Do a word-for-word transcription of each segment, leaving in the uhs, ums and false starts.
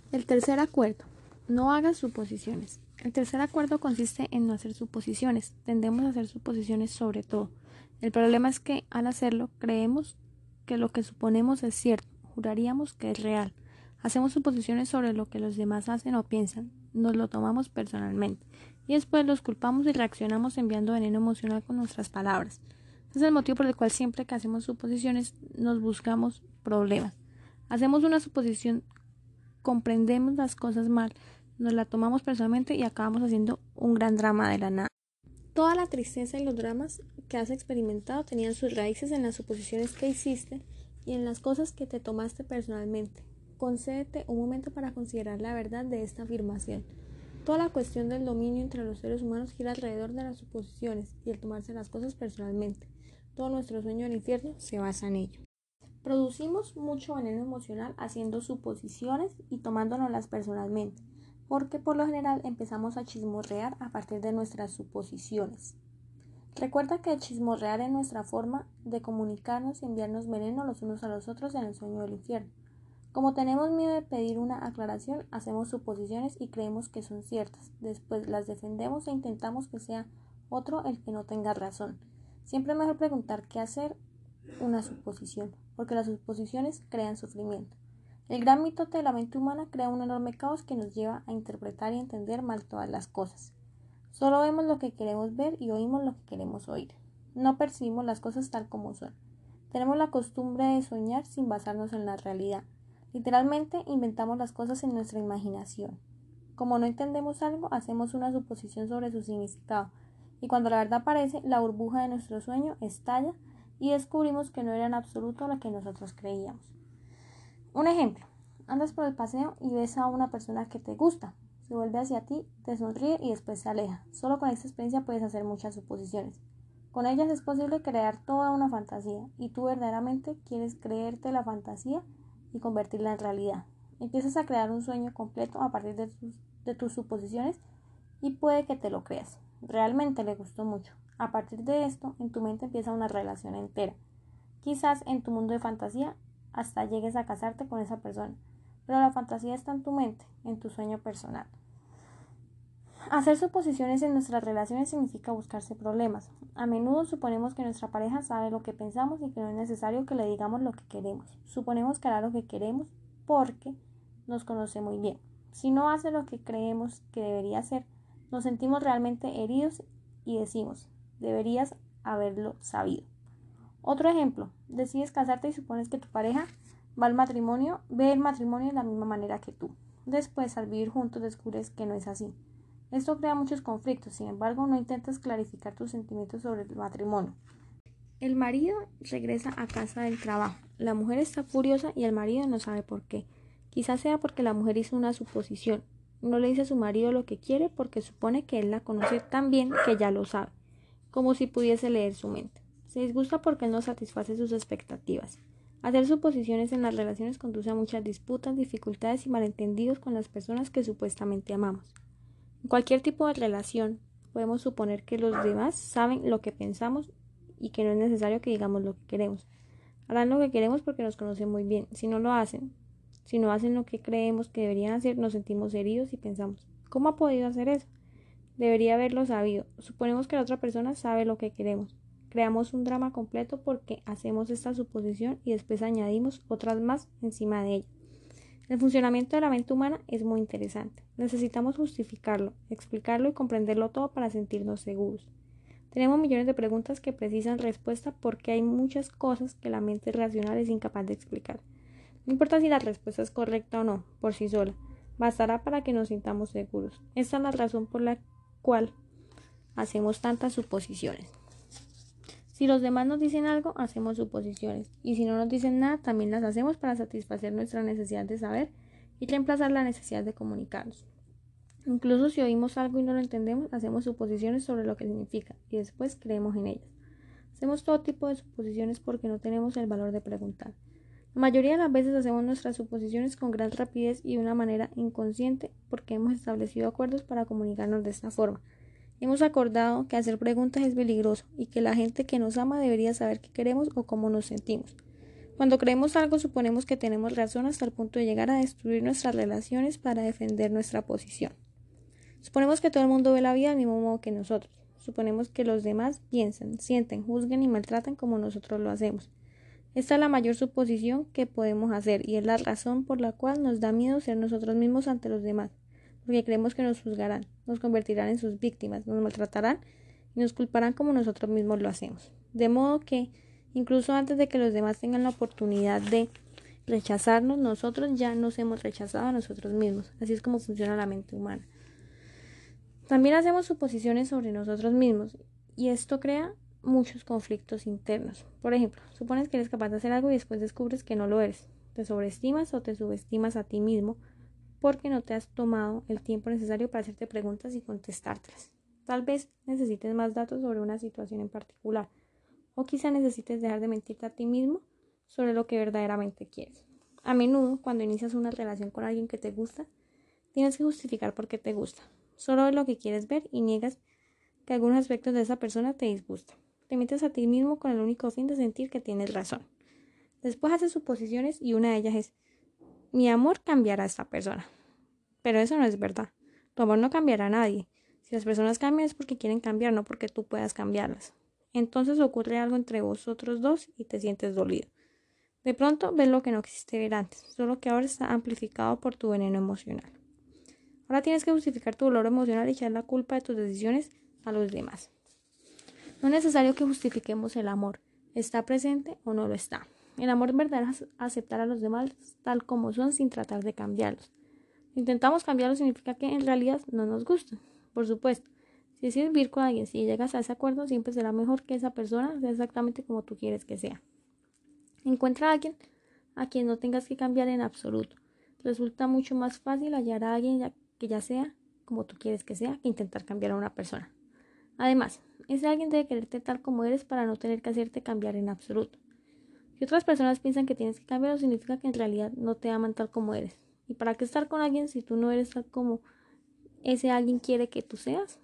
El tercer acuerdo. No hagas suposiciones. El tercer acuerdo consiste en no hacer suposiciones. Tendemos a hacer suposiciones sobre todo. El problema es que al hacerlo creemos que lo que suponemos es cierto. Juraríamos que es real. Hacemos suposiciones sobre lo que los demás hacen o piensan. Nos lo tomamos personalmente. Y después los culpamos y reaccionamos enviando veneno emocional con nuestras palabras. Ese es el motivo por el cual siempre que hacemos suposiciones nos buscamos problemas. Hacemos una suposición, comprendemos las cosas mal, nos la tomamos personalmente y acabamos haciendo un gran drama de la nada. Toda la tristeza y los dramas que has experimentado tenían sus raíces en las suposiciones que hiciste y en las cosas que te tomaste personalmente. Concédete un momento para considerar la verdad de esta afirmación. Toda la cuestión del dominio entre los seres humanos gira alrededor de las suposiciones y el tomarse las cosas personalmente. Todo nuestro sueño del infierno se basa en ello. Producimos mucho veneno emocional haciendo suposiciones y tomándonoslas personalmente, porque por lo general empezamos a chismorrear a partir de nuestras suposiciones. Recuerda que el chismorrear es nuestra forma de comunicarnos y enviarnos veneno los unos a los otros en el sueño del infierno. Como tenemos miedo de pedir una aclaración, hacemos suposiciones y creemos que son ciertas. Después las defendemos e intentamos que sea otro el que no tenga razón. Siempre es mejor preguntar que hacer una suposición, porque las suposiciones crean sufrimiento. El gran mitote de la mente humana crea un enorme caos que nos lleva a interpretar y entender mal todas las cosas. Solo vemos lo que queremos ver y oímos lo que queremos oír. No percibimos las cosas tal como son. Tenemos la costumbre de soñar sin basarnos en la realidad. Literalmente inventamos las cosas en nuestra imaginación. Como no entendemos algo, hacemos una suposición sobre su significado, y cuando la verdad aparece, la burbuja de nuestro sueño estalla y descubrimos que no era en absoluto lo que nosotros creíamos. Un ejemplo: andas por el paseo y ves a una persona que te gusta, se vuelve hacia ti, te sonríe y después se aleja. Solo con esta experiencia puedes hacer muchas suposiciones. Con ellas es posible crear toda una fantasía, y tú verdaderamente quieres creerte la fantasía y convertirla en realidad. Empiezas a crear un sueño completo a partir de tus, de tus suposiciones y puede que te lo creas. Realmente le gustó mucho. A partir de esto, en tu mente empieza una relación entera. Quizás en tu mundo de fantasía hasta llegues a casarte con esa persona, pero la fantasía está en tu mente, en tu sueño personal. Hacer suposiciones en nuestras relaciones significa buscarse problemas. A menudo suponemos que nuestra pareja sabe lo que pensamos y que no es necesario que le digamos lo que queremos. Suponemos que hará lo que queremos porque nos conoce muy bien. Si no hace lo que creemos que debería hacer, nos sentimos realmente heridos y decimos: deberías haberlo sabido. Otro ejemplo: decides casarte y supones que tu pareja va al matrimonio, ve el matrimonio de la misma manera que tú. Después, al vivir juntos, descubres que no es así. Esto crea muchos conflictos. Sin embargo, no intentas clarificar tus sentimientos sobre el matrimonio. El marido regresa a casa del trabajo. La mujer está furiosa y el marido no sabe por qué. Quizás sea porque la mujer hizo una suposición. No le dice a su marido lo que quiere porque supone que él la conoce tan bien que ya lo sabe, como si pudiese leer su mente. Se disgusta porque él no satisface sus expectativas. Hacer suposiciones en las relaciones conduce a muchas disputas, dificultades y malentendidos con las personas que supuestamente amamos. En cualquier tipo de relación, podemos suponer que los demás saben lo que pensamos y que no es necesario que digamos lo que queremos. Harán lo que queremos porque nos conocen muy bien. Si no lo hacen, si no hacen lo que creemos que deberían hacer, nos sentimos heridos y pensamos: ¿cómo ha podido hacer eso? Debería haberlo sabido. Suponemos que la otra persona sabe lo que queremos. Creamos un drama completo porque hacemos esta suposición y después añadimos otras más encima de ella. El funcionamiento de la mente humana es muy interesante. Necesitamos justificarlo, explicarlo y comprenderlo todo para sentirnos seguros. Tenemos millones de preguntas que precisan respuesta porque hay muchas cosas que la mente racional es incapaz de explicar. No importa si la respuesta es correcta o no, por sí sola, bastará para que nos sintamos seguros. Esta es la razón por la cual hacemos tantas suposiciones. Si los demás nos dicen algo, hacemos suposiciones, y si no nos dicen nada, también las hacemos para satisfacer nuestra necesidad de saber y reemplazar la necesidad de comunicarnos. Incluso si oímos algo y no lo entendemos, hacemos suposiciones sobre lo que significa y después creemos en ellas. Hacemos todo tipo de suposiciones porque no tenemos el valor de preguntar. La mayoría de las veces hacemos nuestras suposiciones con gran rapidez y de una manera inconsciente porque hemos establecido acuerdos para comunicarnos de esta forma. Hemos acordado que hacer preguntas es peligroso y que la gente que nos ama debería saber qué queremos o cómo nos sentimos. Cuando creemos algo, suponemos que tenemos razón hasta el punto de llegar a destruir nuestras relaciones para defender nuestra posición. Suponemos que todo el mundo ve la vida del mismo modo que nosotros. Suponemos que los demás piensan, sienten, juzguen y maltratan como nosotros lo hacemos. Esta es la mayor suposición que podemos hacer y es la razón por la cual nos da miedo ser nosotros mismos ante los demás, porque creemos que nos juzgarán, nos convertirán en sus víctimas, nos maltratarán y nos culparán como nosotros mismos lo hacemos. De modo que, incluso antes de que los demás tengan la oportunidad de rechazarnos, nosotros ya nos hemos rechazado a nosotros mismos. Así es como funciona la mente humana. También hacemos suposiciones sobre nosotros mismos y esto crea muchos conflictos internos. Por ejemplo, supones que eres capaz de hacer algo y después descubres que no lo eres. Te sobreestimas o te subestimas a ti mismo porque no te has tomado el tiempo necesario para hacerte preguntas y contestártelas. Tal vez necesites más datos sobre una situación en particular, o quizá necesites dejar de mentirte a ti mismo sobre lo que verdaderamente quieres. A menudo, cuando inicias una relación con alguien que te gusta, tienes que justificar por qué te gusta. Solo ves lo que quieres ver y niegas que algunos aspectos de esa persona te disgustan. Te mientes a ti mismo con el único fin de sentir que tienes razón. Después haces suposiciones y una de ellas es: mi amor cambiará a esta persona. Pero eso no es verdad. Tu amor no cambiará a nadie. Si las personas cambian es porque quieren cambiar, no porque tú puedas cambiarlas. Entonces ocurre algo entre vosotros dos y te sientes dolido. De pronto ves lo que no quisiste ver antes, solo que ahora está amplificado por tu veneno emocional. Ahora tienes que justificar tu dolor emocional y echar la culpa de tus decisiones a los demás. No es necesario que justifiquemos el amor. ¿Está presente o no lo está? El amor verdadero es aceptar a los demás tal como son sin tratar de cambiarlos. Si intentamos cambiarlos significa que en realidad no nos gustan. Por supuesto, si decides vivir con alguien, si llegas a ese acuerdo, siempre será mejor que esa persona sea exactamente como tú quieres que sea. Encuentra a alguien a quien no tengas que cambiar en absoluto. Resulta mucho más fácil hallar a alguien que ya sea como tú quieres que sea que intentar cambiar a una persona. Además, ese alguien debe quererte tal como eres para no tener que hacerte cambiar en absoluto. Si otras personas piensan que tienes que cambiar, significa que en realidad no te aman tal como eres. ¿Y para qué estar con alguien si tú no eres tal como ese alguien quiere que tú seas?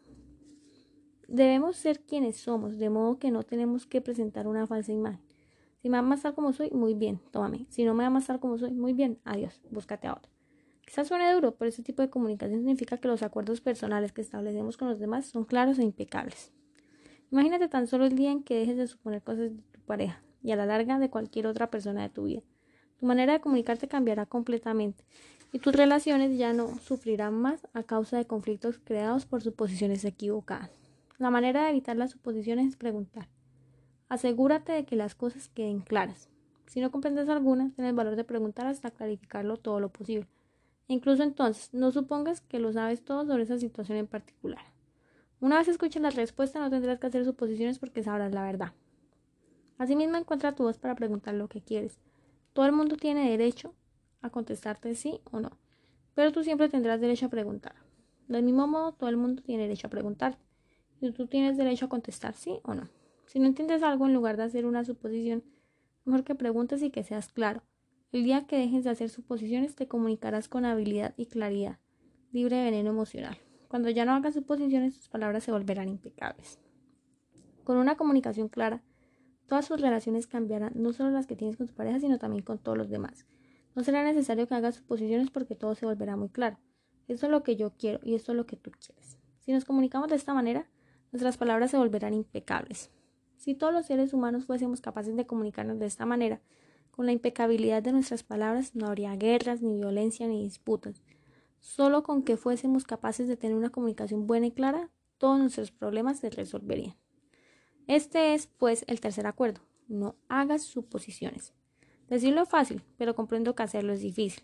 Debemos ser quienes somos, de modo que no tenemos que presentar una falsa imagen. Si me amas tal como soy, muy bien, tómame. Si no me amas tal como soy, muy bien, adiós, búscate a otro. Quizás suene duro, pero este tipo de comunicación significa que los acuerdos personales que establecemos con los demás son claros e impecables. Imagínate tan solo el día en que dejes de suponer cosas de tu pareja y a la larga de cualquier otra persona de tu vida. Tu manera de comunicarte cambiará completamente y tus relaciones ya no sufrirán más a causa de conflictos creados por suposiciones equivocadas. La manera de evitar las suposiciones es preguntar. Asegúrate de que las cosas queden claras. Si no comprendes alguna, ten el valor de preguntar hasta clarificarlo todo lo posible. E incluso entonces, no supongas que lo sabes todo sobre esa situación en particular. Una vez escuches la respuesta, no tendrás que hacer suposiciones porque sabrás la verdad. Asimismo, encuentra tu voz para preguntar lo que quieres. Todo el mundo tiene derecho a contestarte sí o no, pero tú siempre tendrás derecho a preguntar. Del mismo modo, todo el mundo tiene derecho a preguntarte, y tú tienes derecho a contestar sí o no. Si no entiendes algo, en lugar de hacer una suposición, mejor que preguntes y que seas claro. El día que dejes de hacer suposiciones, te comunicarás con habilidad y claridad, libre de veneno emocional. Cuando ya no hagas suposiciones, tus palabras se volverán impecables. Con una comunicación clara, todas tus relaciones cambiarán, no solo las que tienes con tu pareja, sino también con todos los demás. No será necesario que hagas suposiciones porque todo se volverá muy claro. Esto es lo que yo quiero y esto es lo que tú quieres. Si nos comunicamos de esta manera, nuestras palabras se volverán impecables. Si todos los seres humanos fuésemos capaces de comunicarnos de esta manera, con la impecabilidad de nuestras palabras, no habría guerras, ni violencia, ni disputas. Solo con que fuésemos capaces de tener una comunicación buena y clara, todos nuestros problemas se resolverían. Este es, pues, el tercer acuerdo. No hagas suposiciones. Decirlo es fácil, pero comprendo que hacerlo es difícil.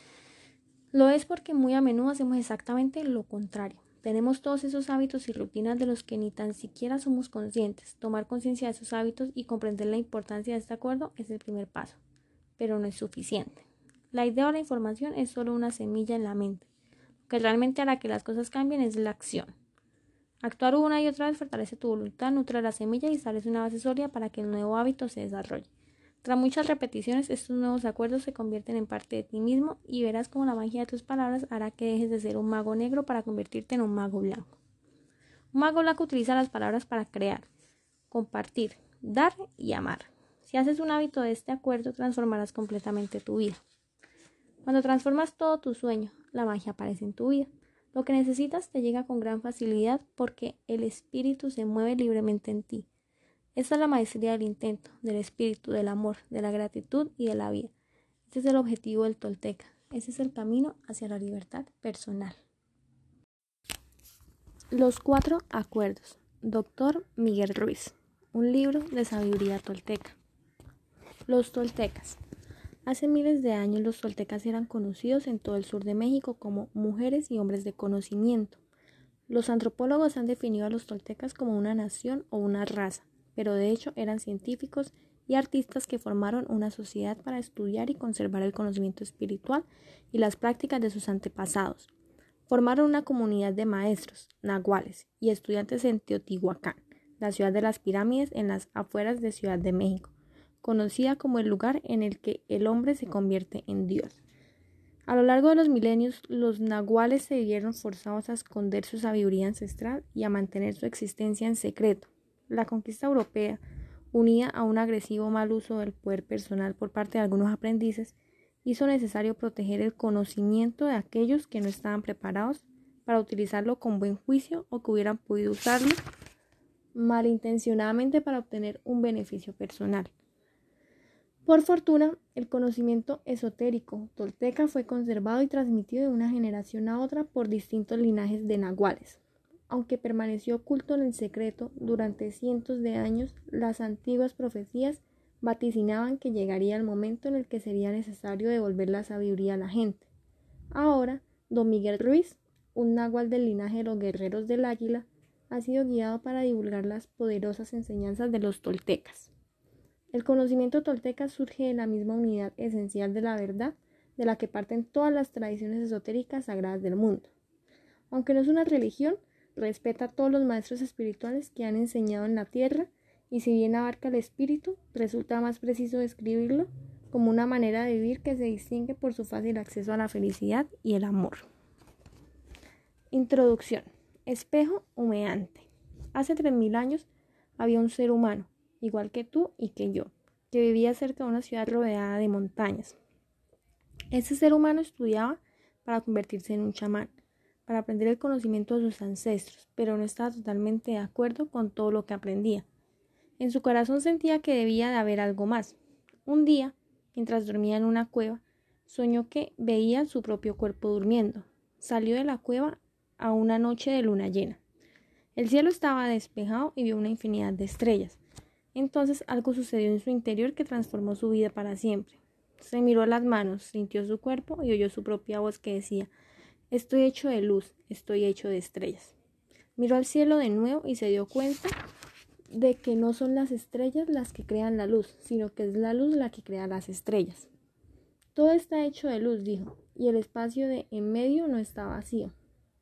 Lo es porque muy a menudo hacemos exactamente lo contrario. Tenemos todos esos hábitos y rutinas de los que ni tan siquiera somos conscientes. Tomar conciencia de esos hábitos y comprender la importancia de este acuerdo es el primer paso, pero no es suficiente. La idea o la información es solo una semilla en la mente. Lo que realmente hará que las cosas cambien es la acción. Actuar una y otra vez fortalece tu voluntad, nutre la semilla y establece una base sólida para que el nuevo hábito se desarrolle. Tras muchas repeticiones, estos nuevos acuerdos se convierten en parte de ti mismo y verás cómo la magia de tus palabras hará que dejes de ser un mago negro para convertirte en un mago blanco. Un mago blanco utiliza las palabras para crear, compartir, dar y amar. Si haces un hábito de este acuerdo, transformarás completamente tu vida. Cuando transformas todo tu sueño, la magia aparece en tu vida. Lo que necesitas te llega con gran facilidad porque el espíritu se mueve libremente en ti. Esta es la maestría del intento, del espíritu, del amor, de la gratitud y de la vida. Este es el objetivo del Tolteca. Ese es el camino hacia la libertad personal. Los cuatro acuerdos. Doctor Miguel Ruiz. Un libro de sabiduría tolteca. Los toltecas. Hace miles de años los toltecas eran conocidos en todo el sur de México como mujeres y hombres de conocimiento. Los antropólogos han definido a los toltecas como una nación o una raza, pero de hecho eran científicos y artistas que formaron una sociedad para estudiar y conservar el conocimiento espiritual y las prácticas de sus antepasados. Formaron una comunidad de maestros, nahuales y estudiantes en Teotihuacán, la ciudad de las pirámides en las afueras de Ciudad de México, conocida como el lugar en el que el hombre se convierte en Dios. A lo largo de los milenios, los nahuales se vieron forzados a esconder su sabiduría ancestral y a mantener su existencia en secreto. La conquista europea, unida a un agresivo mal uso del poder personal por parte de algunos aprendices, hizo necesario proteger el conocimiento de aquellos que no estaban preparados para utilizarlo con buen juicio o que hubieran podido usarlo malintencionadamente para obtener un beneficio personal. Por fortuna, el conocimiento esotérico tolteca fue conservado y transmitido de una generación a otra por distintos linajes de nahuales. Aunque permaneció oculto en el secreto durante cientos de años, las antiguas profecías vaticinaban que llegaría el momento en el que sería necesario devolver la sabiduría a la gente. Ahora, don Miguel Ruiz, un náhuatl del linaje de los guerreros del águila, ha sido guiado para divulgar las poderosas enseñanzas de los toltecas. El conocimiento tolteca surge de la misma unidad esencial de la verdad de la que parten todas las tradiciones esotéricas sagradas del mundo. Aunque no es una religión, respeta a todos los maestros espirituales que han enseñado en la tierra y si bien abarca el espíritu, resulta más preciso describirlo como una manera de vivir que se distingue por su fácil acceso a la felicidad y el amor. Introducción. Espejo humeante. Hace tres mil años había un ser humano, igual que tú y que yo, que vivía cerca de una ciudad rodeada de montañas. Ese ser humano estudiaba para convertirse en un chamán, para aprender el conocimiento de sus ancestros, pero no estaba totalmente de acuerdo con todo lo que aprendía. En su corazón sentía que debía de haber algo más. Un día, mientras dormía en una cueva, soñó que veía su propio cuerpo durmiendo. Salió de la cueva a una noche de luna llena. El cielo estaba despejado y vio una infinidad de estrellas. Entonces algo sucedió en su interior que transformó su vida para siempre. Se miró las manos, sintió su cuerpo y oyó su propia voz que decía: «Estoy hecho de luz, estoy hecho de estrellas». Miró al cielo de nuevo y se dio cuenta de que no son las estrellas las que crean la luz, sino que es la luz la que crea las estrellas. Todo está hecho de luz, dijo, y el espacio de en medio no está vacío.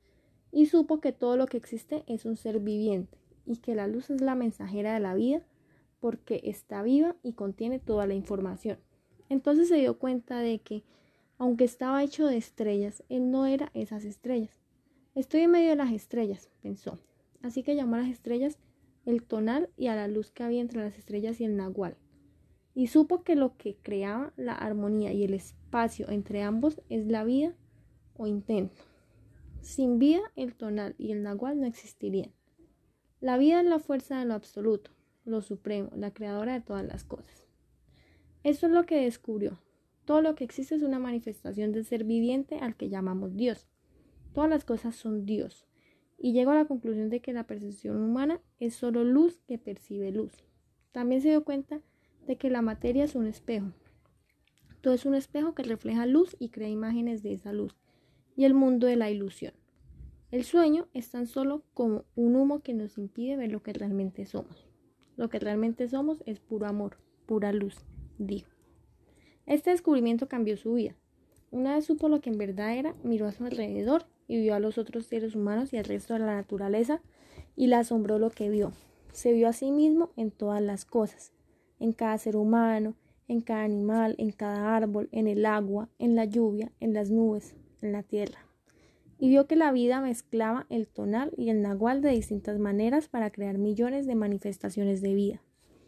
Y supo que todo lo que existe es un ser viviente, y que la luz es la mensajera de la vida, porque está viva y contiene toda la información. Entonces se dio cuenta de que, aunque estaba hecho de estrellas, él no era esas estrellas. Estoy en medio de las estrellas, pensó. Así que llamó a las estrellas el tonal y a la luz que había entre las estrellas y el nahual. Y supo que lo que creaba la armonía y el espacio entre ambos es la vida o intento. Sin vida, el tonal y el nahual no existirían. La vida es la fuerza de lo absoluto, lo supremo, la creadora de todas las cosas. Eso es lo que descubrió. Todo lo que existe es una manifestación del ser viviente al que llamamos Dios. Todas las cosas son Dios. Y llegó a la conclusión de que la percepción humana es solo luz que percibe luz. También se dio cuenta de que la materia es un espejo. Todo es un espejo que refleja luz y crea imágenes de esa luz, y el mundo de la ilusión. El sueño es tan solo como un humo que nos impide ver lo que realmente somos. Lo que realmente somos es puro amor, pura luz, dijo. Este descubrimiento cambió su vida. Una vez supo lo que en verdad era, miró a su alrededor y vio a los otros seres humanos y al resto de la naturaleza y le asombró lo que vio. Se vio a sí mismo en todas las cosas, en cada ser humano, en cada animal, en cada árbol, en el agua, en la lluvia, en las nubes, en la tierra. Y vio que la vida mezclaba el tonal y el nahual de distintas maneras para crear millones de manifestaciones de vida.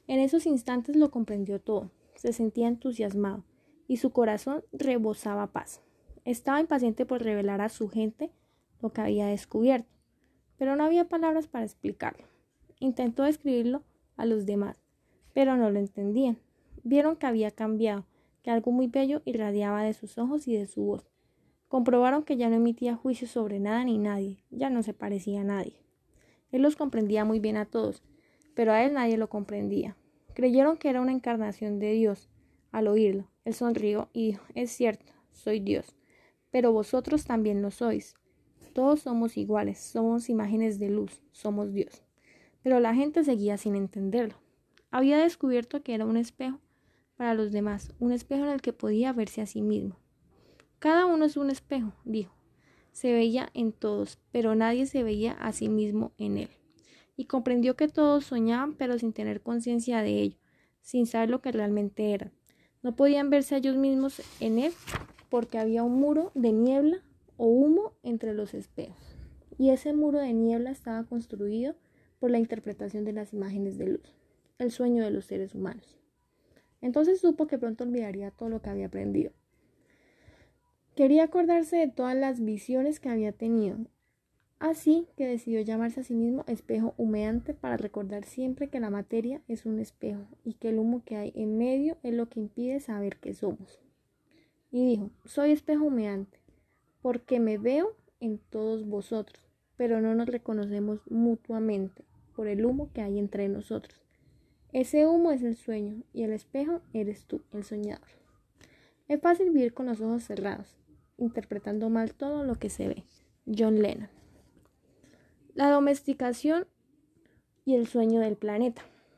En esos instantes lo comprendió todo, se sentía entusiasmado y su corazón rebosaba paz. Estaba impaciente por revelar a su gente lo que había descubierto, pero no había palabras para explicarlo. Intentó describirlo a los demás, pero no lo entendían. Vieron que había cambiado, que algo muy bello irradiaba de sus ojos y de su voz. Comprobaron que ya no emitía juicios sobre nada ni nadie, ya no se parecía a nadie. Él los comprendía muy bien a todos, pero a él nadie lo comprendía. Creyeron que era una encarnación de Dios. Al oírlo, él sonrió y dijo: es cierto, soy Dios, pero vosotros también lo sois. Todos somos iguales, somos imágenes de luz, somos Dios. Pero la gente seguía sin entenderlo. Había descubierto que era un espejo para los demás, un espejo en el que podía verse a sí mismo. Cada uno es un espejo, dijo. Se veía en todos, pero nadie se veía a sí mismo en él. Y comprendió que todos soñaban, pero sin tener conciencia de ello, sin saber lo que realmente eran. No podían verse a ellos mismos en él porque había un muro de niebla o humo entre los espejos. Y ese muro de niebla estaba construido por la interpretación de las imágenes de luz, el sueño de los seres humanos. Entonces supo que pronto olvidaría todo lo que había aprendido. Quería acordarse de todas las visiones que había tenido, así que decidió llamarse a sí mismo espejo humeante para recordar siempre que la materia es un espejo y que el humo que hay en medio es lo que impide saber qué somos. Y dijo: soy espejo humeante, porque me veo en todos vosotros, pero no nos reconocemos mutuamente por el humo que hay entre nosotros. Ese humo es el sueño y el espejo eres tú, el soñador. Es fácil vivir con los ojos cerrados, interpretando mal todo lo que se ve. John Lennon. La domesticación y el sueño del planeta.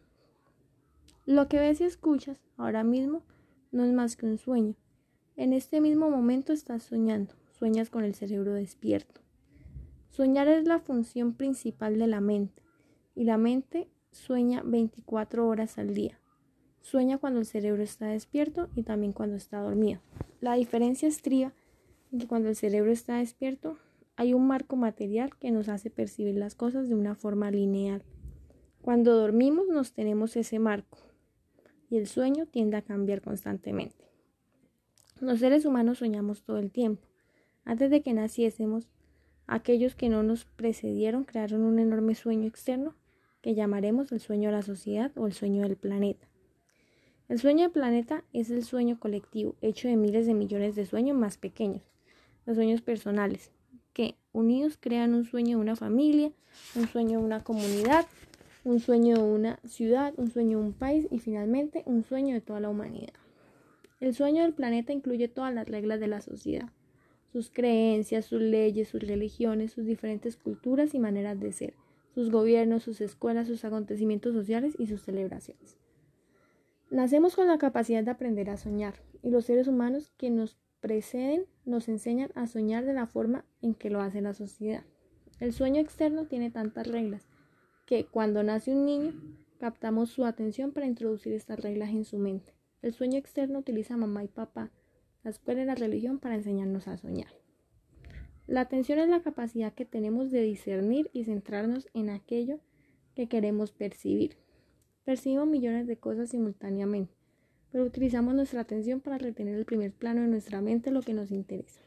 Lo que ves y escuchas ahora mismo no es más que un sueño. En este mismo momento estás soñando, sueñas con el cerebro despierto. Soñar es la función principal de la mente, y la mente sueña veinticuatro horas al día. Sueña cuando el cerebro está despierto y también cuando está dormido. La diferencia estriba en que cuando el cerebro está despierto hay un marco material que nos hace percibir las cosas de una forma lineal. Cuando dormimos nos tenemos ese marco y el sueño tiende a cambiar constantemente. Los seres humanos soñamos todo el tiempo. Antes de que naciésemos, aquellos que no nos precedieron crearon un enorme sueño externo que llamaremos el sueño de la sociedad o el sueño del planeta. El sueño del planeta es el sueño colectivo, hecho de miles de millones de sueños más pequeños, los sueños personales, que unidos crean un sueño de una familia, un sueño de una comunidad, un sueño de una ciudad, un sueño de un país y finalmente un sueño de toda la humanidad. El sueño del planeta incluye todas las reglas de la sociedad, sus creencias, sus leyes, sus religiones, sus diferentes culturas y maneras de ser, sus gobiernos, sus escuelas, sus acontecimientos sociales y sus celebraciones. Nacemos con la capacidad de aprender a soñar, y los seres humanos que nos preceden nos enseñan a soñar de la forma en que lo hace la sociedad. El sueño externo tiene tantas reglas que cuando nace un niño captamos su atención para introducir estas reglas en su mente. El sueño externo utiliza a mamá y papá, la escuela y la religión para enseñarnos a soñar. La atención es la capacidad que tenemos de discernir y centrarnos en aquello que queremos percibir. Percibimos millones de cosas simultáneamente, pero utilizamos nuestra atención para retener el primer plano de nuestra mente, lo que nos interesa.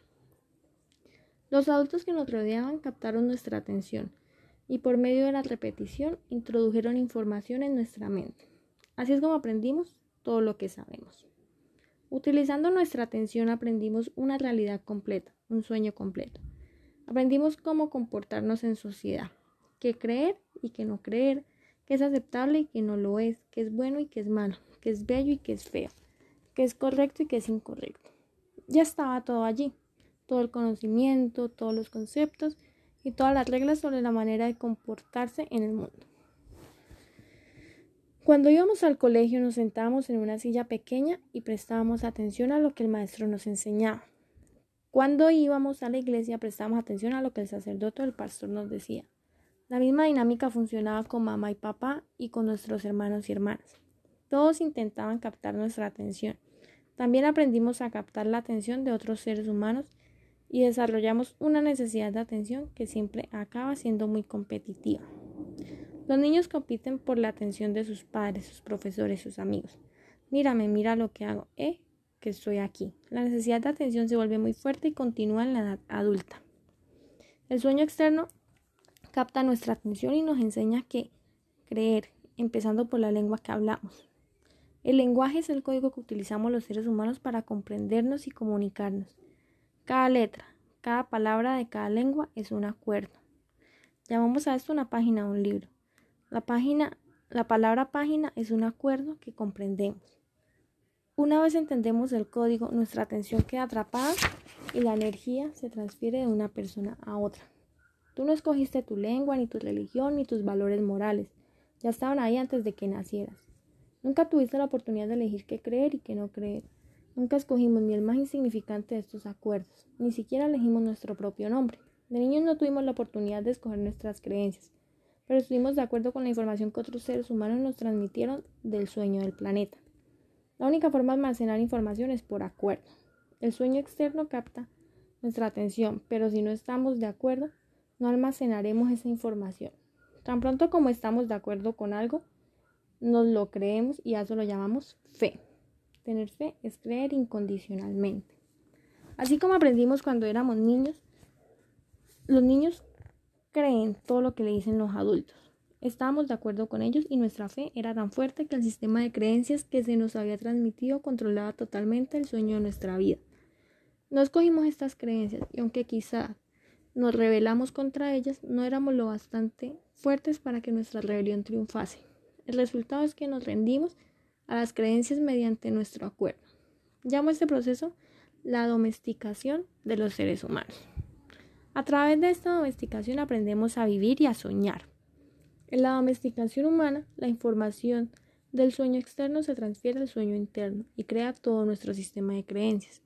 Los adultos que nos rodeaban captaron nuestra atención y por medio de la repetición introdujeron información en nuestra mente. Así es como aprendimos todo lo que sabemos. Utilizando nuestra atención aprendimos una realidad completa, un sueño completo. Aprendimos cómo comportarnos en sociedad, qué creer y qué no creer, qué es aceptable y qué no lo es, qué es bueno y qué es malo, qué es bello y qué es feo, qué es correcto y qué es incorrecto. Ya estaba todo allí, todo el conocimiento, todos los conceptos y todas las reglas sobre la manera de comportarse en el mundo. Cuando íbamos al colegio nos sentábamos en una silla pequeña y prestábamos atención a lo que el maestro nos enseñaba. Cuando íbamos a la iglesia prestábamos atención a lo que el sacerdote o el pastor nos decía. La misma dinámica funcionaba con mamá y papá y con nuestros hermanos y hermanas. Todos intentaban captar nuestra atención. También aprendimos a captar la atención de otros seres humanos y desarrollamos una necesidad de atención que siempre acaba siendo muy competitiva. Los niños compiten por la atención de sus padres, sus profesores, sus amigos. Mírame, mira lo que hago, eh, que estoy aquí. La necesidad de atención se vuelve muy fuerte y continúa en la edad adulta. El sueño externo capta nuestra atención y nos enseña que creer, empezando por la lengua que hablamos. El lenguaje es el código que utilizamos los seres humanos para comprendernos y comunicarnos. Cada letra, cada palabra de cada lengua es un acuerdo. Llamamos a esto una página de un libro. La página, la palabra página es un acuerdo que comprendemos. Una vez entendemos el código, nuestra atención queda atrapada y la energía se transfiere de una persona a otra. Tú no escogiste tu lengua, ni tu religión, ni tus valores morales. Ya estaban ahí antes de que nacieras. Nunca tuviste la oportunidad de elegir qué creer y qué no creer. Nunca escogimos ni el más insignificante de estos acuerdos. Ni siquiera elegimos nuestro propio nombre. De niños no tuvimos la oportunidad de escoger nuestras creencias, pero estuvimos de acuerdo con la información que otros seres humanos nos transmitieron del sueño del planeta. La única forma de almacenar información es por acuerdo. El sueño externo capta nuestra atención, pero si no estamos de acuerdo, no almacenaremos esa información. Tan pronto como estamos de acuerdo con algo, nos lo creemos y a eso lo llamamos fe. Tener fe es creer incondicionalmente. Así como aprendimos cuando éramos niños, los niños creen todo lo que le dicen los adultos. Estábamos de acuerdo con ellos y nuestra fe era tan fuerte que el sistema de creencias que se nos había transmitido controlaba totalmente el sueño de nuestra vida. No escogimos estas creencias y aunque quizá nos rebelamos contra ellas, no éramos lo bastante fuertes para que nuestra rebelión triunfase. El resultado es que nos rendimos a las creencias mediante nuestro acuerdo. Llamo a este proceso la domesticación de los seres humanos. A través de esta domesticación aprendemos a vivir y a soñar. En la domesticación humana, la información del sueño externo se transfiere al sueño interno y crea todo nuestro sistema de creencias.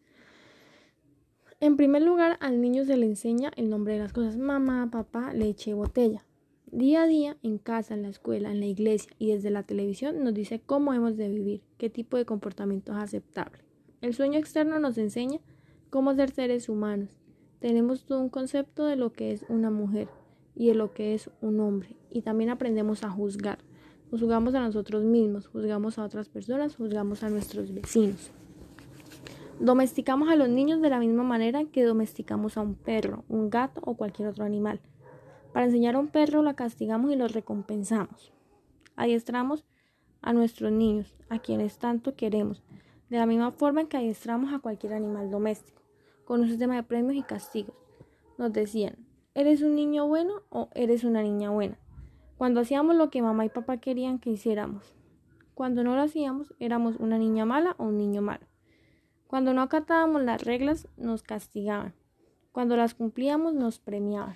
En primer lugar, al niño se le enseña el nombre de las cosas: mamá, papá, leche, botella. Día a día, en casa, en la escuela, en la iglesia y desde la televisión nos dice cómo hemos de vivir, qué tipo de comportamiento es aceptable. El sueño externo nos enseña cómo ser seres humanos. Tenemos todo un concepto de lo que es una mujer y de lo que es un hombre. Y también aprendemos a juzgar. Nos juzgamos a nosotros mismos, juzgamos a otras personas, juzgamos a nuestros vecinos. Domesticamos a los niños de la misma manera que domesticamos a un perro, un gato o cualquier otro animal. Para enseñar a un perro lo castigamos y lo recompensamos. Adiestramos a nuestros niños, a quienes tanto queremos, de la misma forma en que adiestramos a cualquier animal doméstico, con un sistema de premios y castigos. Nos decían: ¿eres un niño bueno o eres una niña buena? Cuando hacíamos lo que mamá y papá querían que hiciéramos. Cuando no lo hacíamos, éramos una niña mala o un niño malo. Cuando no acatábamos las reglas, nos castigaban. Cuando las cumplíamos, nos premiaban.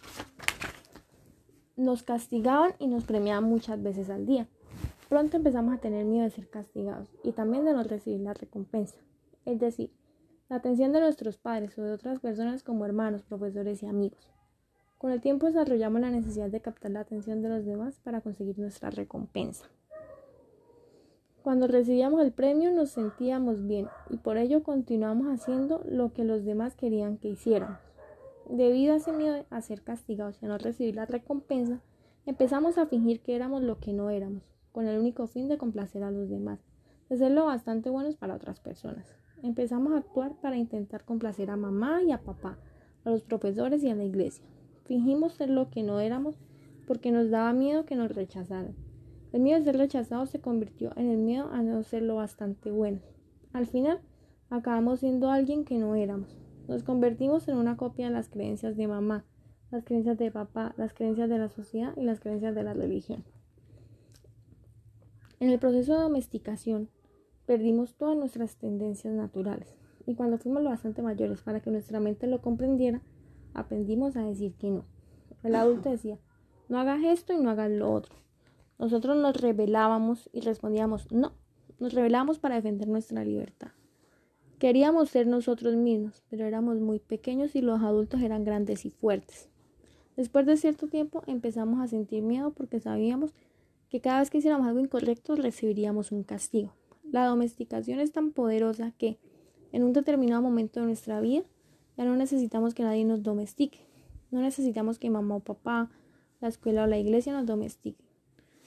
Nos castigaban y nos premiaban muchas veces al día. Pronto empezamos a tener miedo de ser castigados y también de no recibir la recompensa. Es decir, la atención de nuestros padres o de otras personas como hermanos, profesores y amigos. Con el tiempo desarrollamos la necesidad de captar la atención de los demás para conseguir nuestra recompensa. Cuando recibíamos el premio nos sentíamos bien y por ello continuamos haciendo lo que los demás querían que hiciéramos. Debido a ese miedo a ser castigados y a no recibir la recompensa, empezamos a fingir que éramos lo que no éramos, con el único fin de complacer a los demás, de ser lo bastante buenos para otras personas. Empezamos a actuar para intentar complacer a mamá y a papá, a los profesores y a la iglesia. Fingimos ser lo que no éramos porque nos daba miedo que nos rechazaran. El miedo de ser rechazados se convirtió en el miedo a no ser lo bastante buenos. Al final, acabamos siendo alguien que no éramos. Nos convertimos en una copia de las creencias de mamá, las creencias de papá, las creencias de la sociedad y las creencias de la religión. En el proceso de domesticación, perdimos todas nuestras tendencias naturales y cuando fuimos lo bastante mayores para que nuestra mente lo comprendiera, aprendimos a decir que no. El adulto decía: no hagas esto y no hagas lo otro. Nosotros nos rebelábamos y respondíamos no. Nos rebelábamos para defender nuestra libertad. Queríamos ser nosotros mismos, pero éramos muy pequeños y los adultos eran grandes y fuertes. Después de cierto tiempo empezamos a sentir miedo porque sabíamos que cada vez que hiciéramos algo incorrecto recibiríamos un castigo. La domesticación es tan poderosa que en un determinado momento de nuestra vida ya no necesitamos que nadie nos domestique. No necesitamos que mamá o papá, la escuela o la iglesia nos domestique.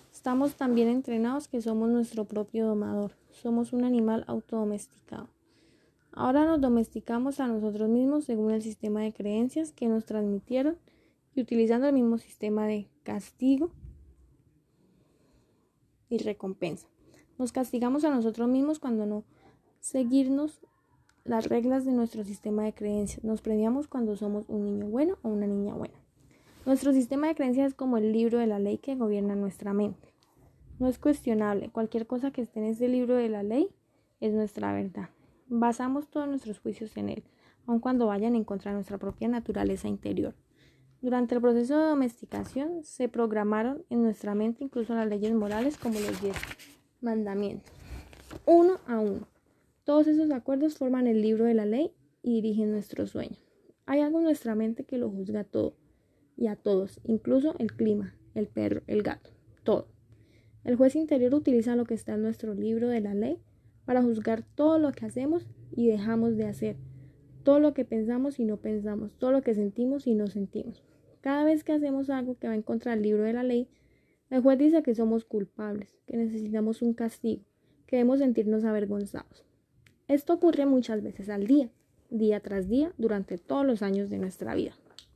Estamos tan bien entrenados que somos nuestro propio domador. Somos un animal autodomesticado. Ahora nos domesticamos a nosotros mismos según el sistema de creencias que nos transmitieron y utilizando el mismo sistema de castigo y recompensa. Nos castigamos a nosotros mismos cuando no seguirnos las reglas de nuestro sistema de creencias. Nos premiamos cuando somos un niño bueno o una niña buena. Nuestro sistema de creencias es como el libro de la ley que gobierna nuestra mente. No es cuestionable. Cualquier cosa que esté en ese libro de la ley es nuestra verdad. Basamos todos nuestros juicios en él, aun cuando vayan en contra de nuestra propia naturaleza interior. Durante el proceso de domesticación se programaron en nuestra mente incluso las leyes morales como los diez mandamientos. Uno a uno. Todos esos acuerdos forman el libro de la ley y dirigen nuestro sueño. Hay algo en nuestra mente que lo juzga todo y a todos, incluso el clima, el perro, el gato, todo. El juez interior utiliza lo que está en nuestro libro de la ley para juzgar todo lo que hacemos y dejamos de hacer, todo lo que pensamos y no pensamos, todo lo que sentimos y no sentimos. Cada vez que hacemos algo que va en contra del libro de la ley, el juez dice que somos culpables, que necesitamos un castigo, que debemos sentirnos avergonzados. Esto ocurre muchas veces al día, día tras día, durante todos los años de nuestra vida.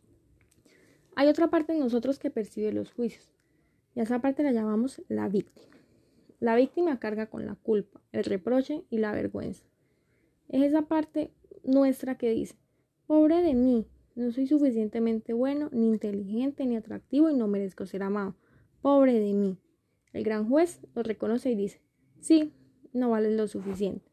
Hay otra parte de nosotros que percibe los juicios, y a esa parte la llamamos la víctima. La víctima carga con la culpa, el reproche y la vergüenza. Es esa parte nuestra que dice, pobre de mí, no soy suficientemente bueno, ni inteligente, ni atractivo y no merezco ser amado. Pobre de mí. El gran juez lo reconoce y dice, sí, no vales lo suficiente.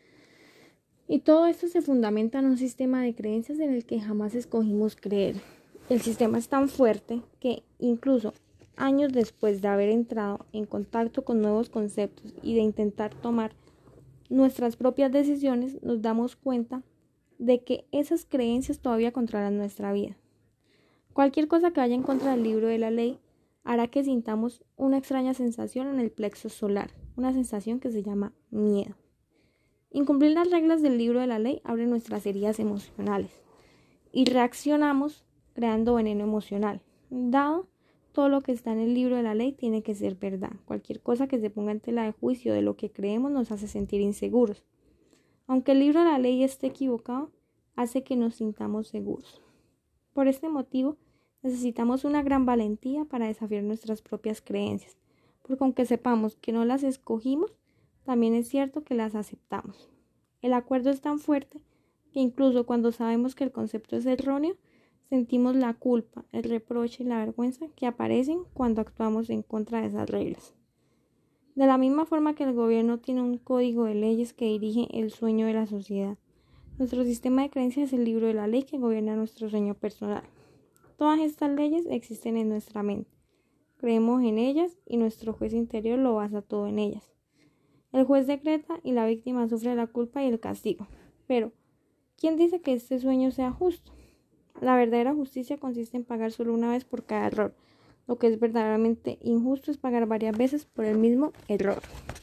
Y todo esto se fundamenta en un sistema de creencias en el que jamás escogimos creer. El sistema es tan fuerte que incluso años después de haber entrado en contacto con nuevos conceptos y de intentar tomar nuestras propias decisiones, nos damos cuenta de que esas creencias todavía controlan nuestra vida. Cualquier cosa que vaya en contra del libro de la ley hará que sintamos una extraña sensación en el plexo solar, una sensación que se llama miedo. Incumplir las reglas del libro de la ley abre nuestras heridas emocionales y reaccionamos creando veneno emocional. Dado todo lo que está en el libro de la ley tiene que ser verdad. Cualquier cosa que se ponga en tela de juicio de lo que creemos nos hace sentir inseguros. Aunque el libro de la ley esté equivocado, hace que nos sintamos seguros. Por este motivo, necesitamos una gran valentía para desafiar nuestras propias creencias, porque aunque sepamos que no las escogimos, también es cierto que las aceptamos. El acuerdo es tan fuerte que incluso cuando sabemos que el concepto es erróneo, sentimos la culpa, el reproche y la vergüenza que aparecen cuando actuamos en contra de esas reglas. De la misma forma que el gobierno tiene un código de leyes que dirige el sueño de la sociedad, nuestro sistema de creencias es el libro de la ley que gobierna nuestro sueño personal. Todas estas leyes existen en nuestra mente. Creemos en ellas y nuestro juez interior lo basa todo en ellas. El juez decreta y la víctima sufre la culpa y el castigo. Pero, ¿quién dice que este sueño sea justo? La verdadera justicia consiste en pagar solo una vez por cada error. Lo que es verdaderamente injusto es pagar varias veces por el mismo error.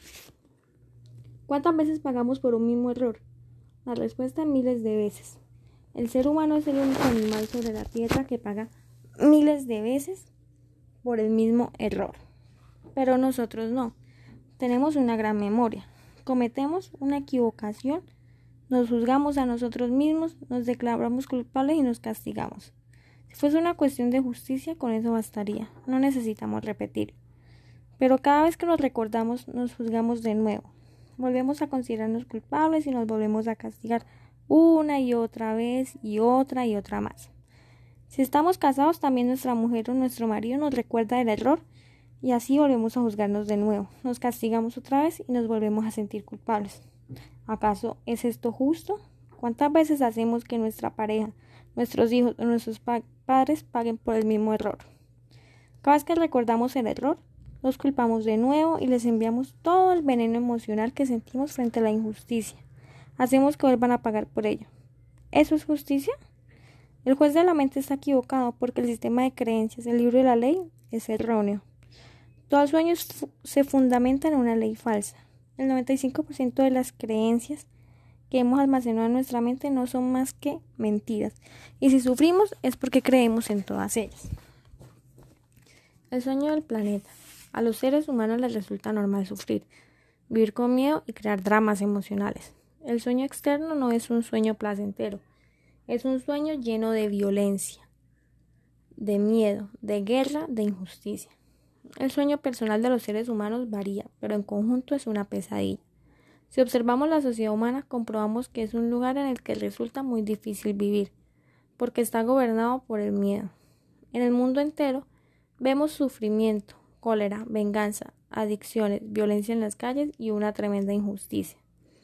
¿Cuántas veces pagamos por un mismo error? La respuesta es miles de veces. El ser humano es el único animal sobre la tierra que paga miles de veces por el mismo error. Pero nosotros no. Tenemos una gran memoria. Cometemos una equivocación, nos juzgamos a nosotros mismos, nos declaramos culpables y nos castigamos. Si fuese una cuestión de justicia, con eso bastaría. No necesitamos repetir. Pero cada vez que nos recordamos, nos juzgamos de nuevo. Volvemos a considerarnos culpables y nos volvemos a castigar una y otra vez y otra y otra más. Si estamos casados, también nuestra mujer o nuestro marido nos recuerda el error y así volvemos a juzgarnos de nuevo. Nos castigamos otra vez y nos volvemos a sentir culpables. ¿Acaso es esto justo? ¿Cuántas veces hacemos que nuestra pareja, nuestros hijos o nuestros pa- padres paguen por el mismo error? Cada vez que recordamos el error, nos culpamos de nuevo y les enviamos todo el veneno emocional que sentimos frente a la injusticia. Hacemos que vuelvan a pagar por ello. ¿Eso es justicia? El juez de la mente está equivocado porque el sistema de creencias, el libro de la ley, es erróneo. Todo sueño fu- se fundamenta en una ley falsa. El noventa y cinco por ciento de las creencias que hemos almacenado en nuestra mente no son más que mentiras. Y si sufrimos es porque creemos en todas ellas. El sueño del planeta. A los seres humanos les resulta normal sufrir, vivir con miedo y crear dramas emocionales. El sueño externo no es un sueño placentero, es un sueño lleno de violencia, de miedo, de guerra, de injusticia. El sueño personal de los seres humanos varía, pero en conjunto es una pesadilla. Si observamos la sociedad humana, comprobamos que es un lugar en el que resulta muy difícil vivir, porque está gobernado por el miedo. En el mundo entero vemos sufrimiento, cólera, venganza, adicciones, violencia en las calles y una tremenda injusticia.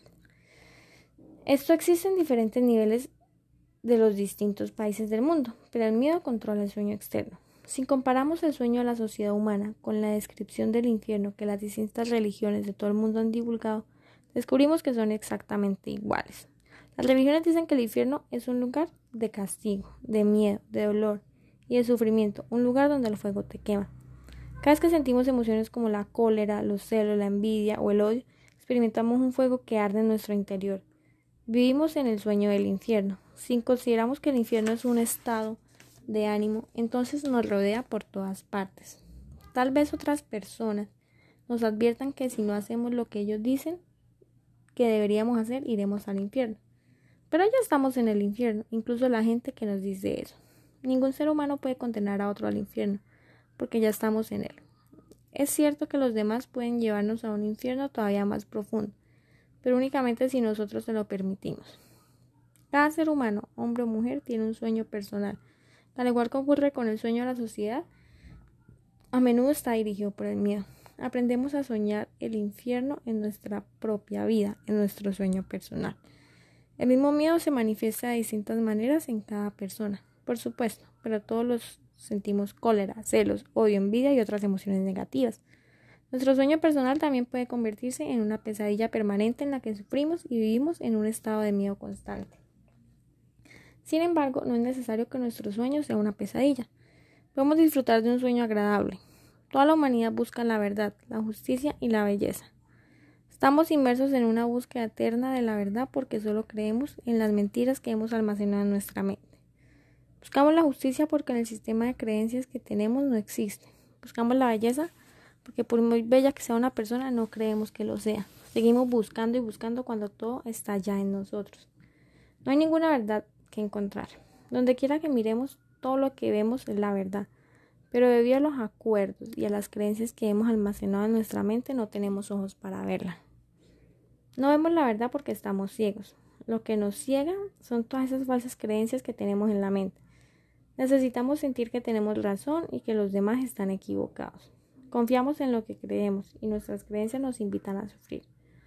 Esto existe en diferentes niveles de los distintos países del mundo, pero el miedo controla el sueño externo. Si comparamos el sueño de la sociedad humana con la descripción del infierno que las distintas religiones de todo el mundo han divulgado, descubrimos que son exactamente iguales. Las religiones dicen que el infierno es un lugar de castigo, de miedo, de dolor y de sufrimiento, un lugar donde el fuego te quema. Cada vez que sentimos emociones como la cólera, los celos, la envidia o el odio, experimentamos un fuego que arde en nuestro interior. Vivimos en el sueño del infierno. Si consideramos que el infierno es un estado de ánimo, entonces nos rodea por todas partes. Tal vez otras personas nos adviertan que si no hacemos lo que ellos dicen que deberíamos hacer, iremos al infierno. Pero ya estamos en el infierno, incluso la gente que nos dice eso. Ningún ser humano puede condenar a otro al infierno, porque ya estamos en él. Es cierto que los demás pueden llevarnos a un infierno todavía más profundo, pero únicamente si nosotros se lo permitimos. Cada ser humano, hombre o mujer, tiene un sueño personal. Al igual que ocurre con el sueño de la sociedad, a menudo está dirigido por el miedo. Aprendemos a soñar el infierno en nuestra propia vida, en nuestro sueño personal. El mismo miedo se manifiesta de distintas maneras en cada persona, por supuesto, pero todos los sentimos cólera, celos, odio, envidia y otras emociones negativas. Nuestro sueño personal también puede convertirse en una pesadilla permanente en la que sufrimos y vivimos en un estado de miedo constante. Sin embargo, no es necesario que nuestro sueño sea una pesadilla. Podemos disfrutar de un sueño agradable. Toda la humanidad busca la verdad, la justicia y la belleza. Estamos inmersos en una búsqueda eterna de la verdad porque solo creemos en las mentiras que hemos almacenado en nuestra mente. Buscamos la justicia porque en el sistema de creencias que tenemos no existe. Buscamos la belleza porque por muy bella que sea una persona no creemos que lo sea. Seguimos buscando y buscando cuando todo está ya en nosotros. No hay ninguna verdad que encontrar. Donde quiera que miremos, todo lo que vemos es la verdad. Pero debido a los acuerdos y a las creencias que hemos almacenado en nuestra mente, no tenemos ojos para verla. No vemos la verdad porque estamos ciegos. Lo que nos ciega son todas esas falsas creencias que tenemos en la mente. Necesitamos sentir que tenemos razón y que los demás están equivocados. Confiamos en lo que creemos y nuestras creencias nos invitan a sufrir.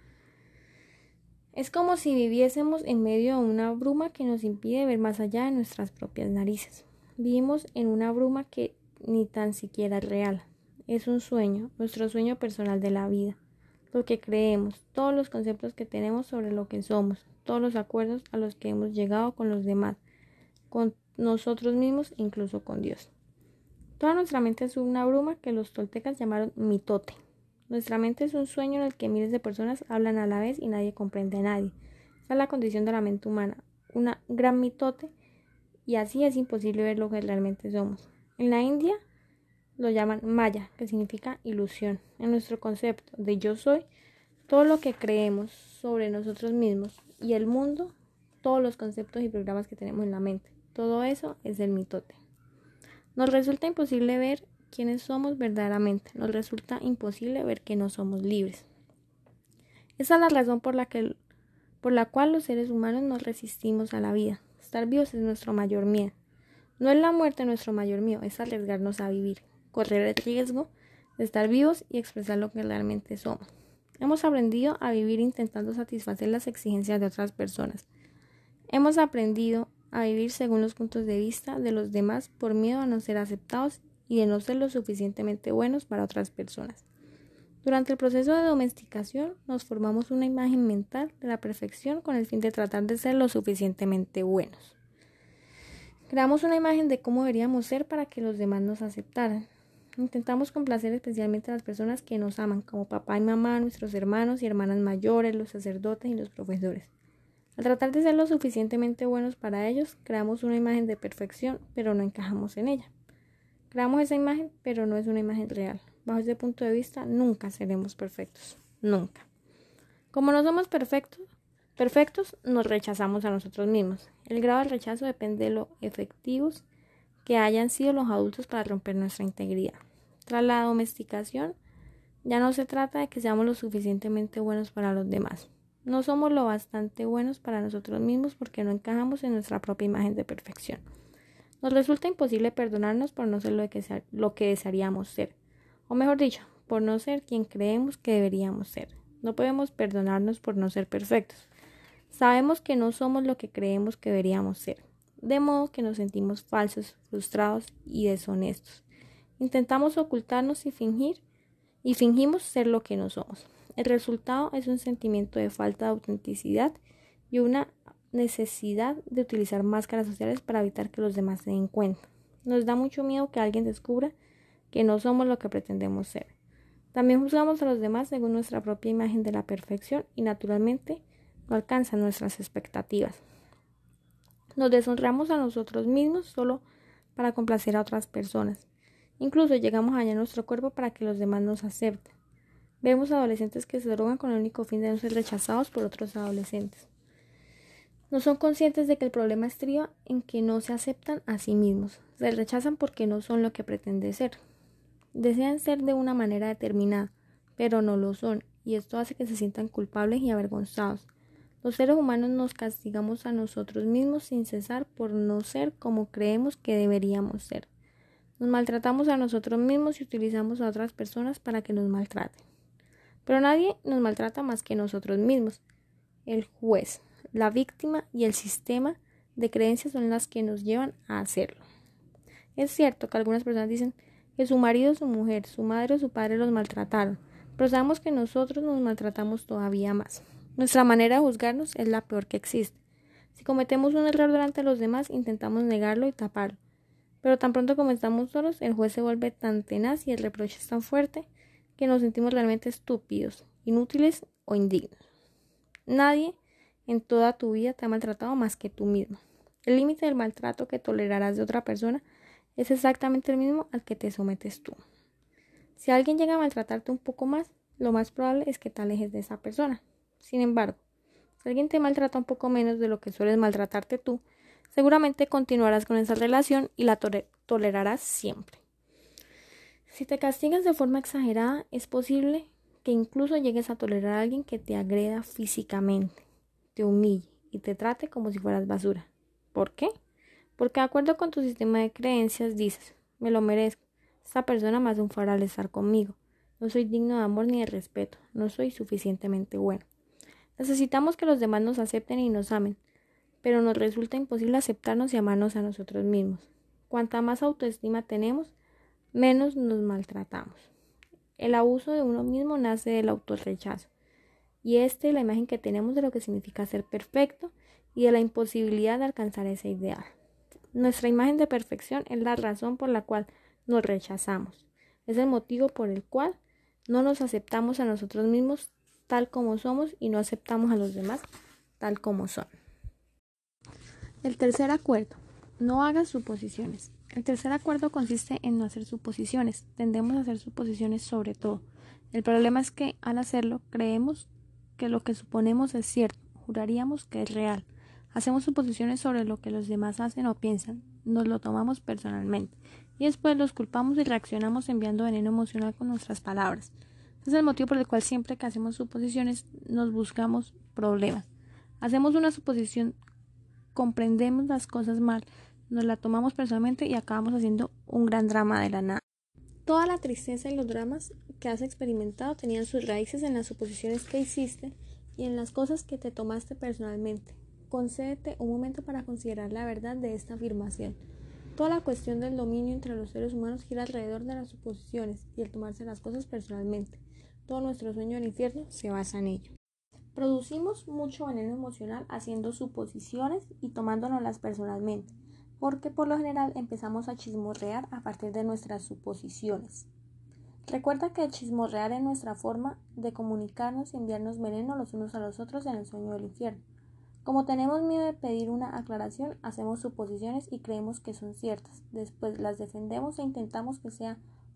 Es como si viviésemos en medio de una bruma que nos impide ver más allá de nuestras propias narices. Vivimos en una bruma que ni tan siquiera es real. Es un sueño, nuestro sueño personal de la vida. Lo que creemos, todos los conceptos que tenemos sobre lo que somos, todos los acuerdos a los que hemos llegado con los demás, con nosotros mismos, incluso con Dios. Toda nuestra mente es una bruma que los toltecas llamaron mitote. Nuestra mente es un sueño en el que miles de personas hablan a la vez y nadie comprende a nadie. Esa es la condición de la mente humana, una gran mitote, y así es imposible ver lo que realmente somos. En la India lo llaman maya, que significa ilusión. En nuestro concepto de yo soy, todo lo que creemos sobre nosotros mismos y el mundo, todos los conceptos y programas que tenemos en la mente, todo eso es el mitote. Nos resulta imposible ver quiénes somos verdaderamente, nos resulta imposible ver que no somos libres. Esa es la razón por la, que, por la cual los seres humanos nos resistimos a la vida. Estar vivos es nuestro mayor miedo. No es la muerte nuestro mayor miedo, es arriesgarnos a vivir, correr el riesgo de estar vivos y expresar lo que realmente somos. Hemos aprendido a vivir intentando satisfacer las exigencias de otras personas. Hemos aprendido a vivir según los puntos de vista de los demás por miedo a no ser aceptados y de no ser lo suficientemente buenos para otras personas. Durante el proceso de domesticación nos formamos una imagen mental de la perfección con el fin de tratar de ser lo suficientemente buenos. Creamos una imagen de cómo deberíamos ser para que los demás nos aceptaran. Intentamos complacer especialmente a las personas que nos aman, como papá y mamá, nuestros hermanos y hermanas mayores, los sacerdotes y los profesores. Al tratar de ser lo suficientemente buenos para ellos, creamos una imagen de perfección, pero no encajamos en ella. Creamos esa imagen, pero no es una imagen real. Bajo ese punto de vista, nunca seremos perfectos. Nunca. Como no somos perfectos, perfectos, nos rechazamos a nosotros mismos. El grado de rechazo depende de lo efectivos que hayan sido los adultos para romper nuestra integridad. Tras la domesticación, ya no se trata de que seamos lo suficientemente buenos para los demás. No somos lo bastante buenos para nosotros mismos porque no encajamos en nuestra propia imagen de perfección. Nos resulta imposible perdonarnos por no ser lo que, sea, lo que desearíamos ser, o mejor dicho, por no ser quien creemos que deberíamos ser. No podemos perdonarnos por no ser perfectos. Sabemos que no somos lo que creemos que deberíamos ser, de modo que nos sentimos falsos, frustrados y deshonestos. Intentamos ocultarnos y fingir, y fingimos ser lo que no somos. El resultado es un sentimiento de falta de autenticidad y una necesidad de utilizar máscaras sociales para evitar que los demás se den cuenta. Nos da mucho miedo que alguien descubra que no somos lo que pretendemos ser. También juzgamos a los demás según nuestra propia imagen de la perfección y naturalmente no alcanzan nuestras expectativas. Nos deshonramos a nosotros mismos solo para complacer a otras personas. Incluso llegamos a dañar nuestro cuerpo para que los demás nos acepten. Vemos adolescentes que se drogan con el único fin de no ser rechazados por otros adolescentes. No son conscientes de que el problema estriba en que no se aceptan a sí mismos. Se rechazan porque no son lo que pretenden ser. Desean ser de una manera determinada, pero no lo son, y esto hace que se sientan culpables y avergonzados. Los seres humanos nos castigamos a nosotros mismos sin cesar por no ser como creemos que deberíamos ser. Nos maltratamos a nosotros mismos y utilizamos a otras personas para que nos maltraten. Pero nadie nos maltrata más que nosotros mismos. El juez, la víctima y el sistema de creencias son las que nos llevan a hacerlo. Es cierto que algunas personas dicen que su marido, su mujer, su madre o su padre los maltrataron, pero sabemos que nosotros nos maltratamos todavía más. Nuestra manera de juzgarnos es la peor que existe. Si cometemos un error delante de los demás, intentamos negarlo y taparlo. Pero tan pronto como estamos solos, el juez se vuelve tan tenaz y el reproche es tan fuerte que nos sentimos realmente estúpidos, inútiles o indignos. Nadie en toda tu vida te ha maltratado más que tú mismo. El límite del maltrato que tolerarás de otra persona es exactamente el mismo al que te sometes tú. Si alguien llega a maltratarte un poco más, lo más probable es que te alejes de esa persona. Sin embargo, si alguien te maltrata un poco menos de lo que sueles maltratarte tú, seguramente continuarás con esa relación y la to- tolerarás siempre. Si te castigas de forma exagerada, es posible que incluso llegues a tolerar a alguien que te agreda físicamente, te humille y te trate como si fueras basura. ¿Por qué? Porque de acuerdo con tu sistema de creencias dices, me lo merezco, esta persona me hace un favor al estar conmigo, no soy digno de amor ni de respeto, no soy suficientemente bueno. Necesitamos que los demás nos acepten y nos amen, pero nos resulta imposible aceptarnos y amarnos a nosotros mismos. Cuanta más autoestima tenemos, menos nos maltratamos. El abuso de uno mismo nace del autorrechazo, y esta es la imagen que tenemos de lo que significa ser perfecto y de la imposibilidad de alcanzar ese ideal. Nuestra imagen de perfección es la razón por la cual nos rechazamos. Es el motivo por el cual no nos aceptamos a nosotros mismos tal como somos y no aceptamos a los demás tal como son. El tercer acuerdo. No hagas suposiciones. El tercer acuerdo consiste en no hacer suposiciones. Tendemos a hacer suposiciones sobre todo. El problema es que al hacerlo creemos que lo que suponemos es cierto. Juraríamos que es real. Hacemos suposiciones sobre lo que los demás hacen o piensan. Nos lo tomamos personalmente. Y después los culpamos y reaccionamos enviando veneno emocional con nuestras palabras. Ese es el motivo por el cual siempre que hacemos suposiciones nos buscamos problemas. Hacemos una suposición, comprendemos las cosas mal, nos la tomamos personalmente y acabamos haciendo un gran drama de la nada. Toda la tristeza y los dramas que has experimentado tenían sus raíces en las suposiciones que hiciste y en las cosas que te tomaste personalmente. Concédete un momento para considerar la verdad de esta afirmación. Toda la cuestión del dominio entre los seres humanos gira alrededor de las suposiciones y el tomarse las cosas personalmente. Todo nuestro sueño del infierno se basa en ello. Producimos mucho veneno emocional haciendo suposiciones y tomándonoslas personalmente, porque por lo general empezamos a chismorrear a partir de nuestras suposiciones. Recuerda que el chismorrear es nuestra forma de comunicarnos y enviarnos veneno los unos a los otros en el sueño del infierno. Como tenemos miedo de pedir una aclaración, hacemos suposiciones y creemos que son ciertas. Después las defendemos e intentamos que sea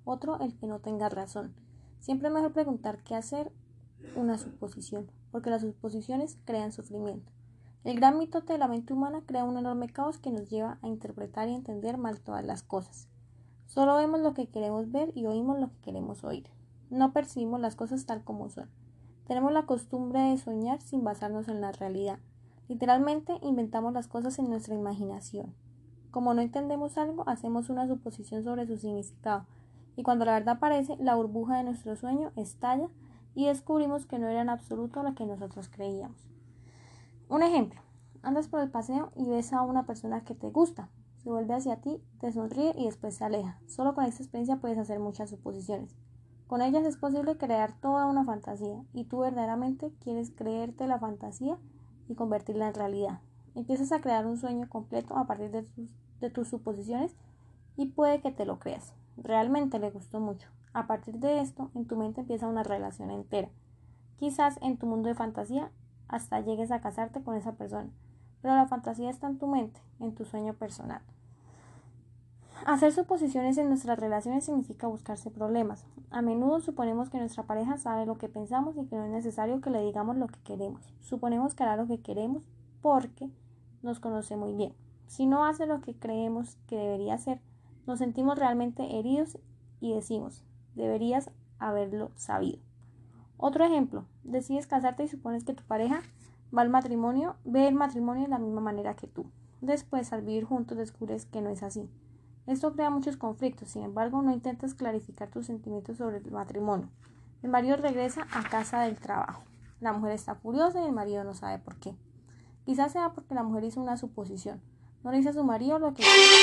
Otro, el que no tengas razón. Siempre es mejor preguntar que hacer una suposición, porque las suposiciones crean sufrimiento. El gran mitote de la mente humana crea un enorme caos que nos lleva a interpretar y entender mal todas las cosas. Solo vemos lo que queremos ver y oímos lo que queremos oír. No percibimos las cosas tal como son. Tenemos la costumbre de soñar sin basarnos en la realidad. Literalmente inventamos las cosas en nuestra imaginación. Como no entendemos algo, hacemos una suposición sobre su significado, y cuando la verdad aparece, la burbuja de nuestro sueño estalla y descubrimos que no era en absoluto lo que nosotros creíamos. Un ejemplo: andas por el paseo y ves a una persona que te gusta, se vuelve hacia ti, te sonríe y después se aleja. Solo con esta experiencia puedes hacer muchas suposiciones. Con ellas es posible crear toda una fantasía, y tú verdaderamente quieres creerte la fantasía y convertirla en realidad. Empiezas a crear un sueño completo a partir de tus, de tus suposiciones, y puede que te lo creas. Realmente le gustó mucho. A partir de esto, en tu mente empieza una relación entera. Quizás en tu mundo de fantasía hasta llegues a casarte con esa persona, pero la fantasía está en tu mente, en tu sueño personal. Hacer suposiciones en nuestras relaciones significa buscarse problemas. A menudo suponemos que nuestra pareja sabe lo que pensamos y que no es necesario que le digamos lo que queremos. Suponemos que hará lo que queremos porque nos conoce muy bien. Si no hace lo que creemos que debería hacer, nos sentimos realmente heridos y decimos: deberías haberlo sabido. Otro ejemplo: decides casarte y supones que tu pareja va al matrimonio, ve el matrimonio de la misma manera que tú. Después, al vivir juntos, descubres que no es así. Esto crea muchos conflictos. Sin embargo, no intentas clarificar tus sentimientos sobre el matrimonio. El marido regresa a casa del trabajo. La mujer está furiosa y el marido no sabe por qué. Quizás sea porque la mujer hizo una suposición. No le dice a su marido lo que...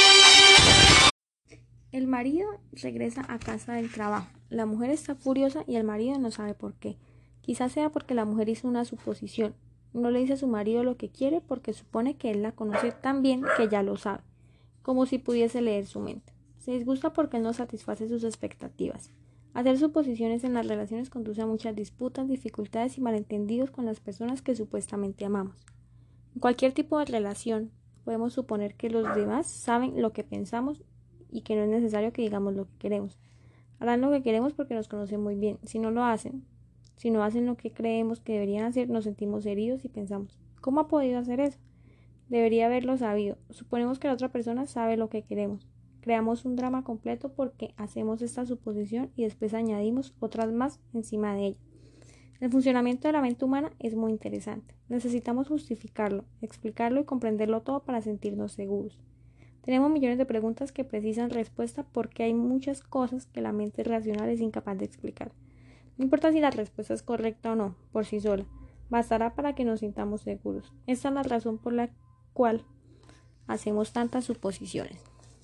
El marido regresa a casa del trabajo. La mujer está furiosa y el marido no sabe por qué. Quizás sea porque la mujer hizo una suposición. No le dice a su marido lo que quiere porque supone que él la conoce tan bien que ya lo sabe, como si pudiese leer su mente. Se disgusta porque él no satisface sus expectativas. Hacer suposiciones en las relaciones conduce a muchas disputas, dificultades y malentendidos con las personas que supuestamente amamos. En cualquier tipo de relación, podemos suponer que los demás saben lo que pensamos y que no es necesario que digamos lo que queremos. Harán lo que queremos porque nos conocen muy bien. Si no lo hacen, si no hacen lo que creemos que deberían hacer, nos sentimos heridos y pensamos: ¿cómo ha podido hacer eso? Debería haberlo sabido. Suponemos que la otra persona sabe lo que queremos. Creamos un drama completo porque hacemos esta suposición y después añadimos otras más encima de ella. El funcionamiento de la mente humana es muy interesante. Necesitamos justificarlo, explicarlo y comprenderlo todo para sentirnos seguros. Tenemos millones de preguntas que precisan respuesta porque hay muchas cosas que la mente racional es incapaz de explicar. No importa si la respuesta es correcta o no, por sí sola. Bastará para que nos sintamos seguros. Esta es la razón por la cual hacemos tantas suposiciones.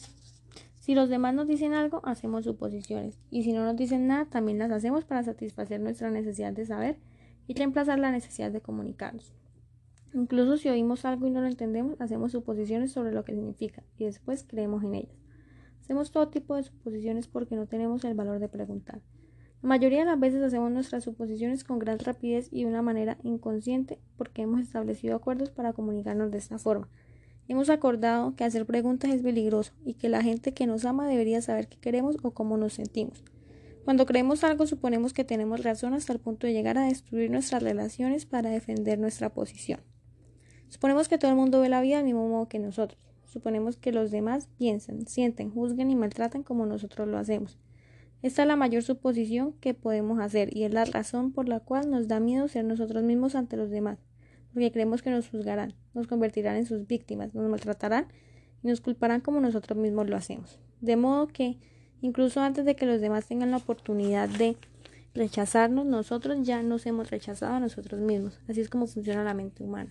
Si los demás nos dicen algo, hacemos suposiciones, y si no nos dicen nada, también las hacemos para satisfacer nuestra necesidad de saber y reemplazar la necesidad de comunicarnos. Incluso si oímos algo y no lo entendemos, hacemos suposiciones sobre lo que significa y después creemos en ellas. Hacemos todo tipo de suposiciones porque no tenemos el valor de preguntar. La mayoría de las veces hacemos nuestras suposiciones con gran rapidez y de una manera inconsciente porque hemos establecido acuerdos para comunicarnos de esta forma. Hemos acordado que hacer preguntas es peligroso y que la gente que nos ama debería saber qué queremos o cómo nos sentimos. Cuando creemos algo, suponemos que tenemos razón hasta el punto de llegar a destruir nuestras relaciones para defender nuestra posición. Suponemos que todo el mundo ve la vida del mismo modo que nosotros. Suponemos que los demás piensan, sienten, juzguen y maltratan como nosotros lo hacemos. Esta es la mayor suposición que podemos hacer y es la razón por la cual nos da miedo ser nosotros mismos ante los demás, porque creemos que nos juzgarán, nos convertirán en sus víctimas, nos maltratarán y nos culparán como nosotros mismos lo hacemos. De modo que, incluso antes de que los demás tengan la oportunidad de rechazarnos, nosotros ya nos hemos rechazado a nosotros mismos. Así es como funciona la mente humana.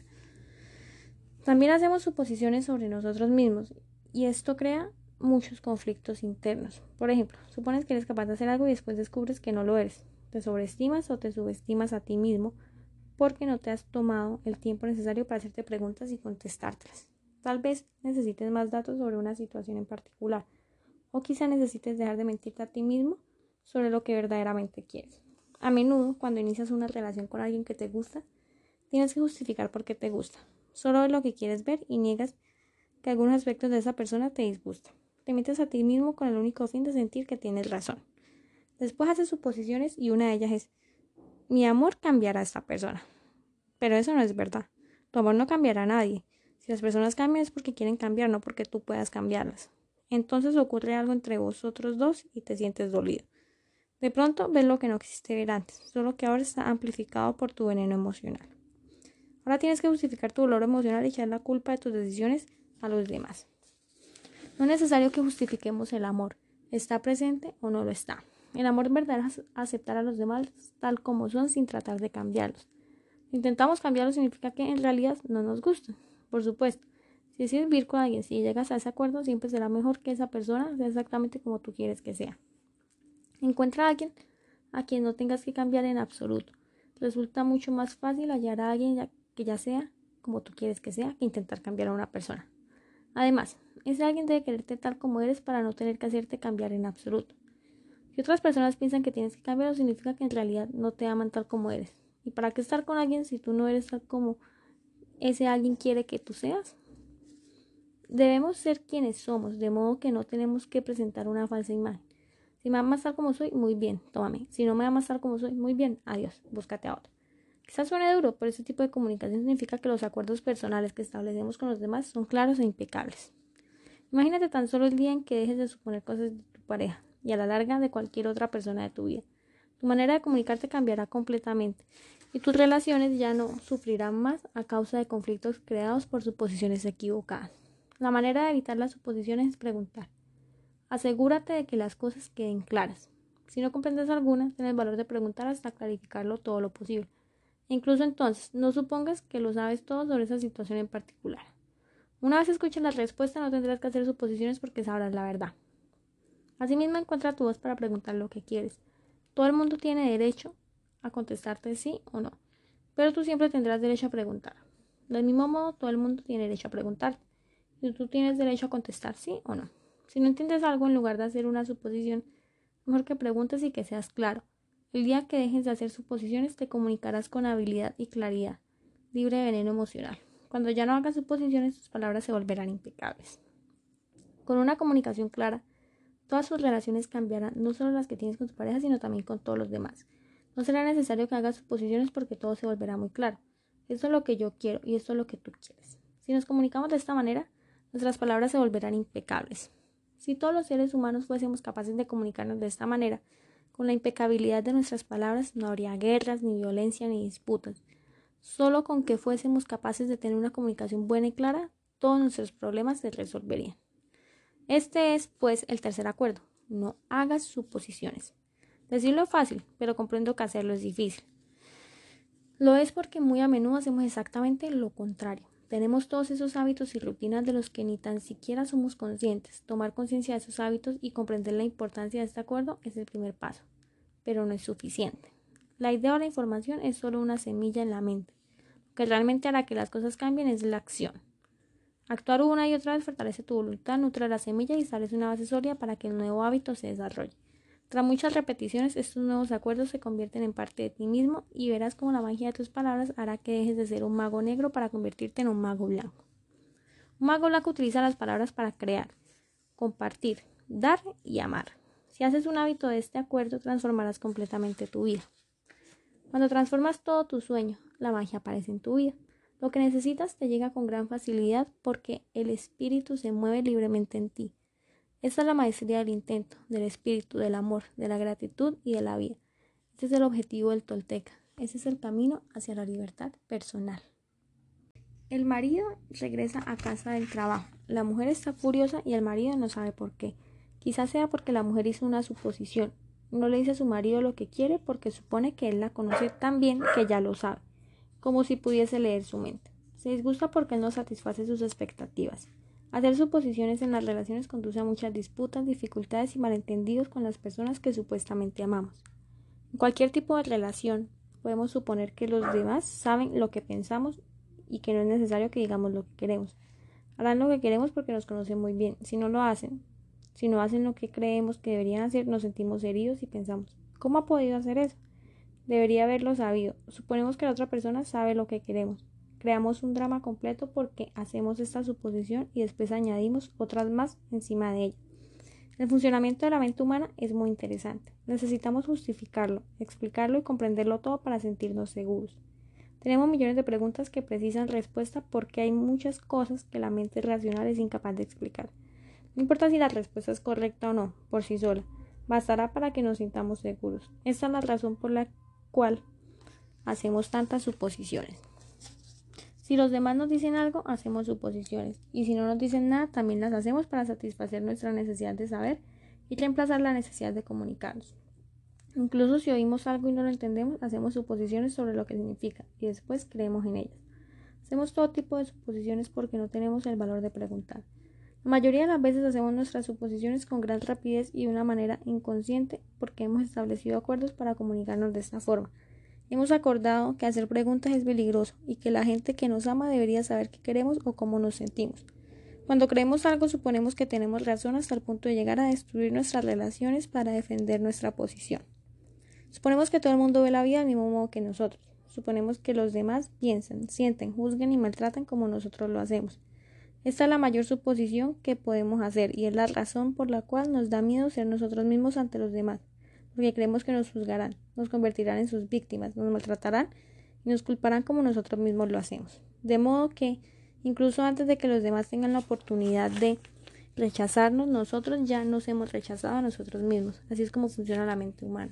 También hacemos suposiciones sobre nosotros mismos y esto crea muchos conflictos internos. Por ejemplo, supones que eres capaz de hacer algo y después descubres que no lo eres. Te sobreestimas o te subestimas a ti mismo porque no te has tomado el tiempo necesario para hacerte preguntas y contestártelas. Tal vez necesites más datos sobre una situación en particular, o quizá necesites dejar de mentirte a ti mismo sobre lo que verdaderamente quieres. A menudo, cuando inicias una relación con alguien que te gusta, tienes que justificar por qué te gusta. Solo ves lo que quieres ver y niegas que algunos aspectos de esa persona te disgustan. Te mientes a ti mismo con el único fin de sentir que tienes razón. Después haces suposiciones y una de ellas es: mi amor cambiará a esta persona. Pero eso no es verdad. Tu amor no cambiará a nadie. Si las personas cambian es porque quieren cambiar, no porque tú puedas cambiarlas. Entonces ocurre algo entre vosotros dos y te sientes dolido. De pronto ves lo que no quisiste ver antes, solo que ahora está amplificado por tu veneno emocional. Ahora tienes que justificar tu dolor emocional y echar la culpa de tus decisiones a los demás. No es necesario que justifiquemos el amor. ¿Está presente o no lo está? El amor verdadero es aceptar a los demás tal como son sin tratar de cambiarlos. Si intentamos cambiarlos significa que en realidad no nos gustan. Por supuesto, si decides vivir con alguien, si llegas a ese acuerdo, siempre será mejor que esa persona sea exactamente como tú quieres que sea. Encuentra a alguien a quien no tengas que cambiar en absoluto. Resulta mucho más fácil hallar a alguien que ya sea como tú quieres que sea que intentar cambiar a una persona. Además, ese alguien debe quererte tal como eres para no tener que hacerte cambiar en absoluto. Si otras personas piensan que tienes que cambiar, significa que en realidad no te aman tal como eres. ¿Y para qué estar con alguien si tú no eres tal como ese alguien quiere que tú seas? Debemos ser quienes somos, de modo que no tenemos que presentar una falsa imagen. Si me amas tal como soy, muy bien, tómame. Si no me amas tal como soy, muy bien, adiós, búscate a otro. Quizás suene duro, pero este tipo de comunicación significa que los acuerdos personales que establecemos con los demás son claros e impecables. Imagínate tan solo el día en que dejes de suponer cosas de tu pareja y a la larga de cualquier otra persona de tu vida. Tu manera de comunicarte cambiará completamente y tus relaciones ya no sufrirán más a causa de conflictos creados por suposiciones equivocadas. La manera de evitar las suposiciones es preguntar. Asegúrate de que las cosas queden claras. Si no comprendes alguna, ten el valor de preguntar hasta clarificarlo todo lo posible. E incluso entonces, no supongas que lo sabes todo sobre esa situación en particular. Una vez escuches la respuesta, no tendrás que hacer suposiciones porque sabrás la verdad. Asimismo, encuentra tu voz para preguntar lo que quieres. Todo el mundo tiene derecho a contestarte sí o no, pero tú siempre tendrás derecho a preguntar. Del mismo modo, todo el mundo tiene derecho a preguntarte, y tú tienes derecho a contestar sí o no. Si no entiendes algo, en lugar de hacer una suposición, mejor que preguntes y que seas claro. El día que dejes de hacer suposiciones, te comunicarás con habilidad y claridad, libre de veneno emocional. Cuando ya no hagas suposiciones, tus palabras se volverán impecables. Con una comunicación clara, todas sus relaciones cambiarán, no solo las que tienes con tu pareja, sino también con todos los demás. No será necesario que hagas suposiciones porque todo se volverá muy claro. Esto es lo que yo quiero y esto es lo que tú quieres. Si nos comunicamos de esta manera, nuestras palabras se volverán impecables. Si todos los seres humanos fuésemos capaces de comunicarnos de esta manera, con la impecabilidad de nuestras palabras, no habría guerras, ni violencia, ni disputas. Solo con que fuésemos capaces de tener una comunicación buena y clara, todos nuestros problemas se resolverían. Este es, pues, el tercer acuerdo. No hagas suposiciones. Decirlo es fácil, pero comprendo que hacerlo es difícil. Lo es porque muy a menudo hacemos exactamente lo contrario. Tenemos todos esos hábitos y rutinas de los que ni tan siquiera somos conscientes. Tomar conciencia de esos hábitos y comprender la importancia de este acuerdo es el primer paso, pero no es suficiente. La idea o la información es solo una semilla en la mente. Lo que realmente hará que las cosas cambien es la acción. Actuar una y otra vez fortalece tu voluntad, nutre la semilla y establece una base sólida para que el nuevo hábito se desarrolle. Tras muchas repeticiones, estos nuevos acuerdos se convierten en parte de ti mismo y verás cómo la magia de tus palabras hará que dejes de ser un mago negro para convertirte en un mago blanco. Un mago blanco utiliza las palabras para crear, compartir, dar y amar. Si haces un hábito de este acuerdo, transformarás completamente tu vida. Cuando transformas todo tu sueño, la magia aparece en tu vida. Lo que necesitas te llega con gran facilidad porque el espíritu se mueve libremente en ti. Esta es la maestría del intento, del espíritu, del amor, de la gratitud y de la vida. Este es el objetivo del tolteca. Ese es el camino hacia la libertad personal. El marido regresa a casa del trabajo. La mujer está furiosa y el marido no sabe por qué. Quizás sea porque la mujer hizo una suposición. No le dice a su marido lo que quiere porque supone que él la conoce tan bien que ya lo sabe, como si pudiese leer su mente. Se disgusta porque él no satisface sus expectativas. Hacer suposiciones en las relaciones conduce a muchas disputas, dificultades y malentendidos con las personas que supuestamente amamos. En cualquier tipo de relación, podemos suponer que los demás saben lo que pensamos y que no es necesario que digamos lo que queremos. Harán lo que queremos porque nos conocen muy bien. Si no lo hacen, si no hacen lo que creemos que deberían hacer, nos sentimos heridos y pensamos, ¿cómo ha podido hacer eso? Debería haberlo sabido. Suponemos que la otra persona sabe lo que queremos. Creamos un drama completo porque hacemos esta suposición y después añadimos otras más encima de ella. El funcionamiento de la mente humana es muy interesante. Necesitamos justificarlo, explicarlo y comprenderlo todo para sentirnos seguros. Tenemos millones de preguntas que precisan respuesta porque hay muchas cosas que la mente racional es incapaz de explicar. No importa si la respuesta es correcta o no, por sí sola, bastará para que nos sintamos seguros. Esta es la razón por la cual hacemos tantas suposiciones. Si los demás nos dicen algo, hacemos suposiciones, y si no nos dicen nada, también las hacemos para satisfacer nuestra necesidad de saber y reemplazar la necesidad de comunicarnos. Incluso si oímos algo y no lo entendemos, hacemos suposiciones sobre lo que significa y después creemos en ellas. Hacemos todo tipo de suposiciones porque no tenemos el valor de preguntar. La mayoría de las veces hacemos nuestras suposiciones con gran rapidez y de una manera inconsciente porque hemos establecido acuerdos para comunicarnos de esta forma. Hemos acordado que hacer preguntas es peligroso y que la gente que nos ama debería saber qué queremos o cómo nos sentimos. Cuando creemos algo, suponemos que tenemos razón hasta el punto de llegar a destruir nuestras relaciones para defender nuestra posición. Suponemos que todo el mundo ve la vida del mismo modo que nosotros. Suponemos que los demás piensan, sienten, juzgan y maltratan como nosotros lo hacemos. Esta es la mayor suposición que podemos hacer y es la razón por la cual nos da miedo ser nosotros mismos ante los demás, porque creemos que nos juzgarán, nos convertirán en sus víctimas, nos maltratarán y nos culparán como nosotros mismos lo hacemos. De modo que, incluso antes de que los demás tengan la oportunidad de rechazarnos, nosotros ya nos hemos rechazado a nosotros mismos. Así es como funciona la mente humana.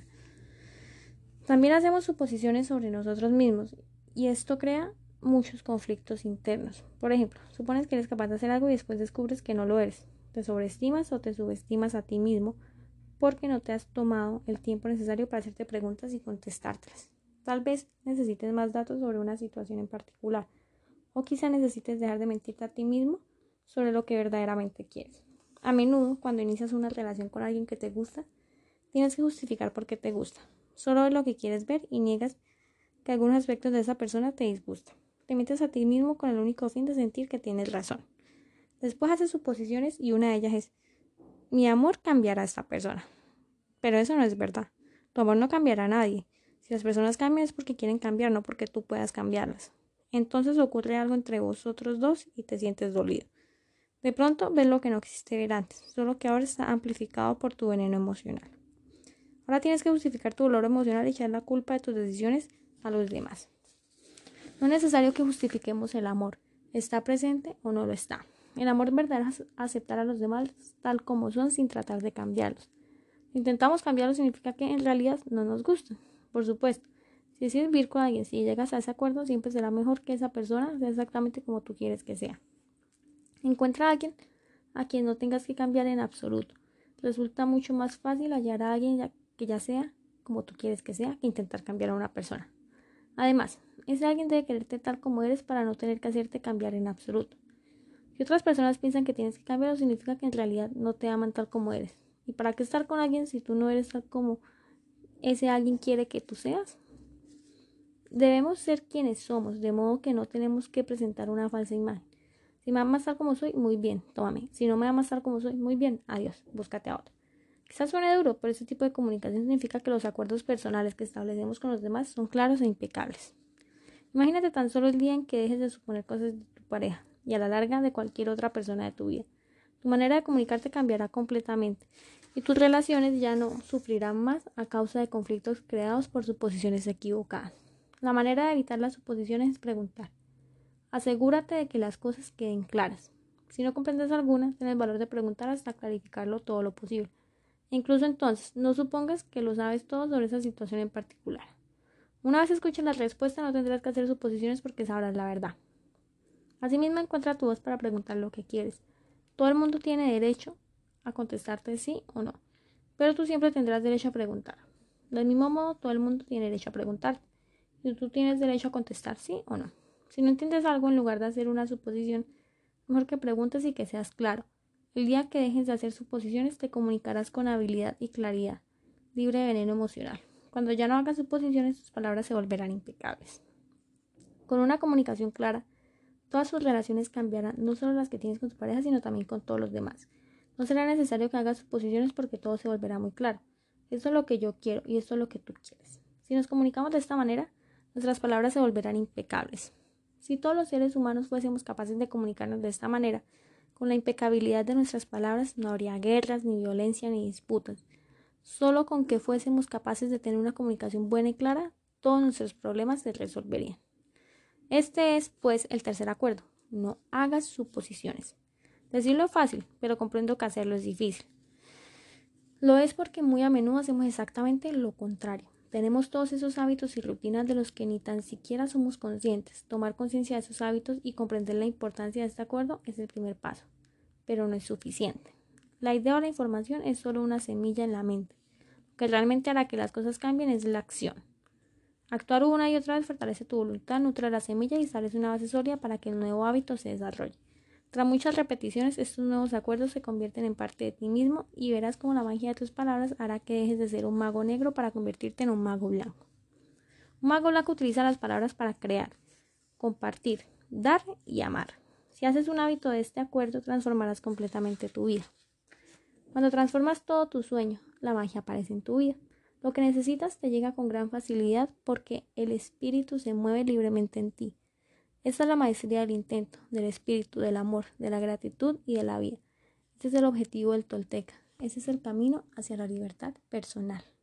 También hacemos suposiciones sobre nosotros mismos y esto crea muchos conflictos internos. Por ejemplo, supones que eres capaz de hacer algo y después descubres que no lo eres. Te sobreestimas o te subestimas a ti mismo porque no te has tomado el tiempo necesario para hacerte preguntas y contestártelas. Tal vez necesites más datos sobre una situación en particular, o quizá necesites dejar de mentirte a ti mismo sobre lo que verdaderamente quieres. A menudo, cuando inicias una relación con alguien que te gusta, tienes que justificar por qué te gusta. Solo ves lo que quieres ver y niegas que algunos aspectos de esa persona te disgustan. Te mientes a ti mismo con el único fin de sentir que tienes razón. Después haces suposiciones y una de ellas es: mi amor cambiará a esta persona. Pero eso no es verdad. Tu amor no cambiará a nadie. Si las personas cambian es porque quieren cambiar, no porque tú puedas cambiarlas. Entonces ocurre algo entre vosotros dos y te sientes dolido. De pronto ves lo que no quisiste ver antes, solo que ahora está amplificado por tu veneno emocional. Ahora tienes que justificar tu dolor emocional y echar la culpa de tus decisiones a los demás. No es necesario que justifiquemos el amor. ¿Está presente o no lo está? El amor verdadero es aceptar a los demás tal como son sin tratar de cambiarlos. Si intentamos cambiarlos significa que en realidad no nos gustan. Por supuesto, si decides vivir con alguien, si llegas a ese acuerdo, siempre será mejor que esa persona sea exactamente como tú quieres que sea. Encuentra a alguien a quien no tengas que cambiar en absoluto. Resulta mucho más fácil hallar a alguien que ya sea como tú quieres que sea que intentar cambiar a una persona. Además, ese alguien debe quererte tal como eres para no tener que hacerte cambiar en absoluto. Si otras personas piensan que tienes que cambiar, significa que en realidad no te aman tal como eres. ¿Y para qué estar con alguien si tú no eres tal como ese alguien quiere que tú seas? Debemos ser quienes somos, de modo que no tenemos que presentar una falsa imagen. Si me amas tal como soy, muy bien, tómame. Si no me amas tal como soy, muy bien, adiós, búscate a otro. Quizás suene duro, pero este tipo de comunicación significa que los acuerdos personales que establecemos con los demás son claros e impecables. Imagínate tan solo el día en que dejes de suponer cosas de tu pareja y a la larga de cualquier otra persona de tu vida. Tu manera de comunicarte cambiará completamente y tus relaciones ya no sufrirán más a causa de conflictos creados por suposiciones equivocadas. La manera de evitar las suposiciones es preguntar. Asegúrate de que las cosas queden claras. Si no comprendes alguna, ten el valor de preguntar hasta clarificarlo todo lo posible. E incluso entonces, no supongas que lo sabes todo sobre esa situación en particular. Una vez escuches la respuesta, no tendrás que hacer suposiciones porque sabrás la verdad. Asimismo, encuentra tu voz para preguntar lo que quieres. Todo el mundo tiene derecho a contestarte sí o no, pero tú siempre tendrás derecho a preguntar. Del mismo modo, todo el mundo tiene derecho a preguntarte, y tú tienes derecho a contestar sí o no. Si no entiendes algo, en lugar de hacer una suposición, mejor que preguntes y que seas claro. El día que dejes de hacer suposiciones, te comunicarás con habilidad y claridad, libre de veneno emocional. Cuando ya no hagas suposiciones, tus palabras se volverán impecables. Con una comunicación clara, todas tus relaciones cambiarán, no solo las que tienes con tu pareja, sino también con todos los demás. No será necesario que hagas suposiciones porque todo se volverá muy claro. Esto es lo que yo quiero y esto es lo que tú quieres. Si nos comunicamos de esta manera, nuestras palabras se volverán impecables. Si todos los seres humanos fuésemos capaces de comunicarnos de esta manera, Con la impecabilidad de nuestras palabras no habría guerras, ni violencia, ni disputas. Solo con que fuésemos capaces de tener una comunicación buena y clara, todos nuestros problemas se resolverían. Este es, pues, el tercer acuerdo. No hagas suposiciones. Decirlo es fácil, pero comprendo que hacerlo es difícil. Lo es porque muy a menudo hacemos exactamente lo contrario. Tenemos todos esos hábitos y rutinas de los que ni tan siquiera somos conscientes. Tomar conciencia de esos hábitos y comprender la importancia de este acuerdo es el primer paso, pero no es suficiente. La idea o la información es solo una semilla en la mente. Lo que realmente hará que las cosas cambien es la acción. Actuar una y otra vez fortalece tu voluntad, nutre la semilla y establece una base sólida para que el nuevo hábito se desarrolle. Tras muchas repeticiones, estos nuevos acuerdos se convierten en parte de ti mismo y verás cómo la magia de tus palabras hará que dejes de ser un mago negro para convertirte en un mago blanco. Un mago blanco utiliza las palabras para crear, compartir, dar y amar. Si haces un hábito de este acuerdo, transformarás completamente tu vida. Cuando transformas todo tu sueño, la magia aparece en tu vida. Lo que necesitas te llega con gran facilidad porque el espíritu se mueve libremente en ti. Esta es la maestría del intento, del espíritu, del amor, de la gratitud y de la vida. Este es el objetivo del tolteca. Ese es el camino hacia la libertad personal.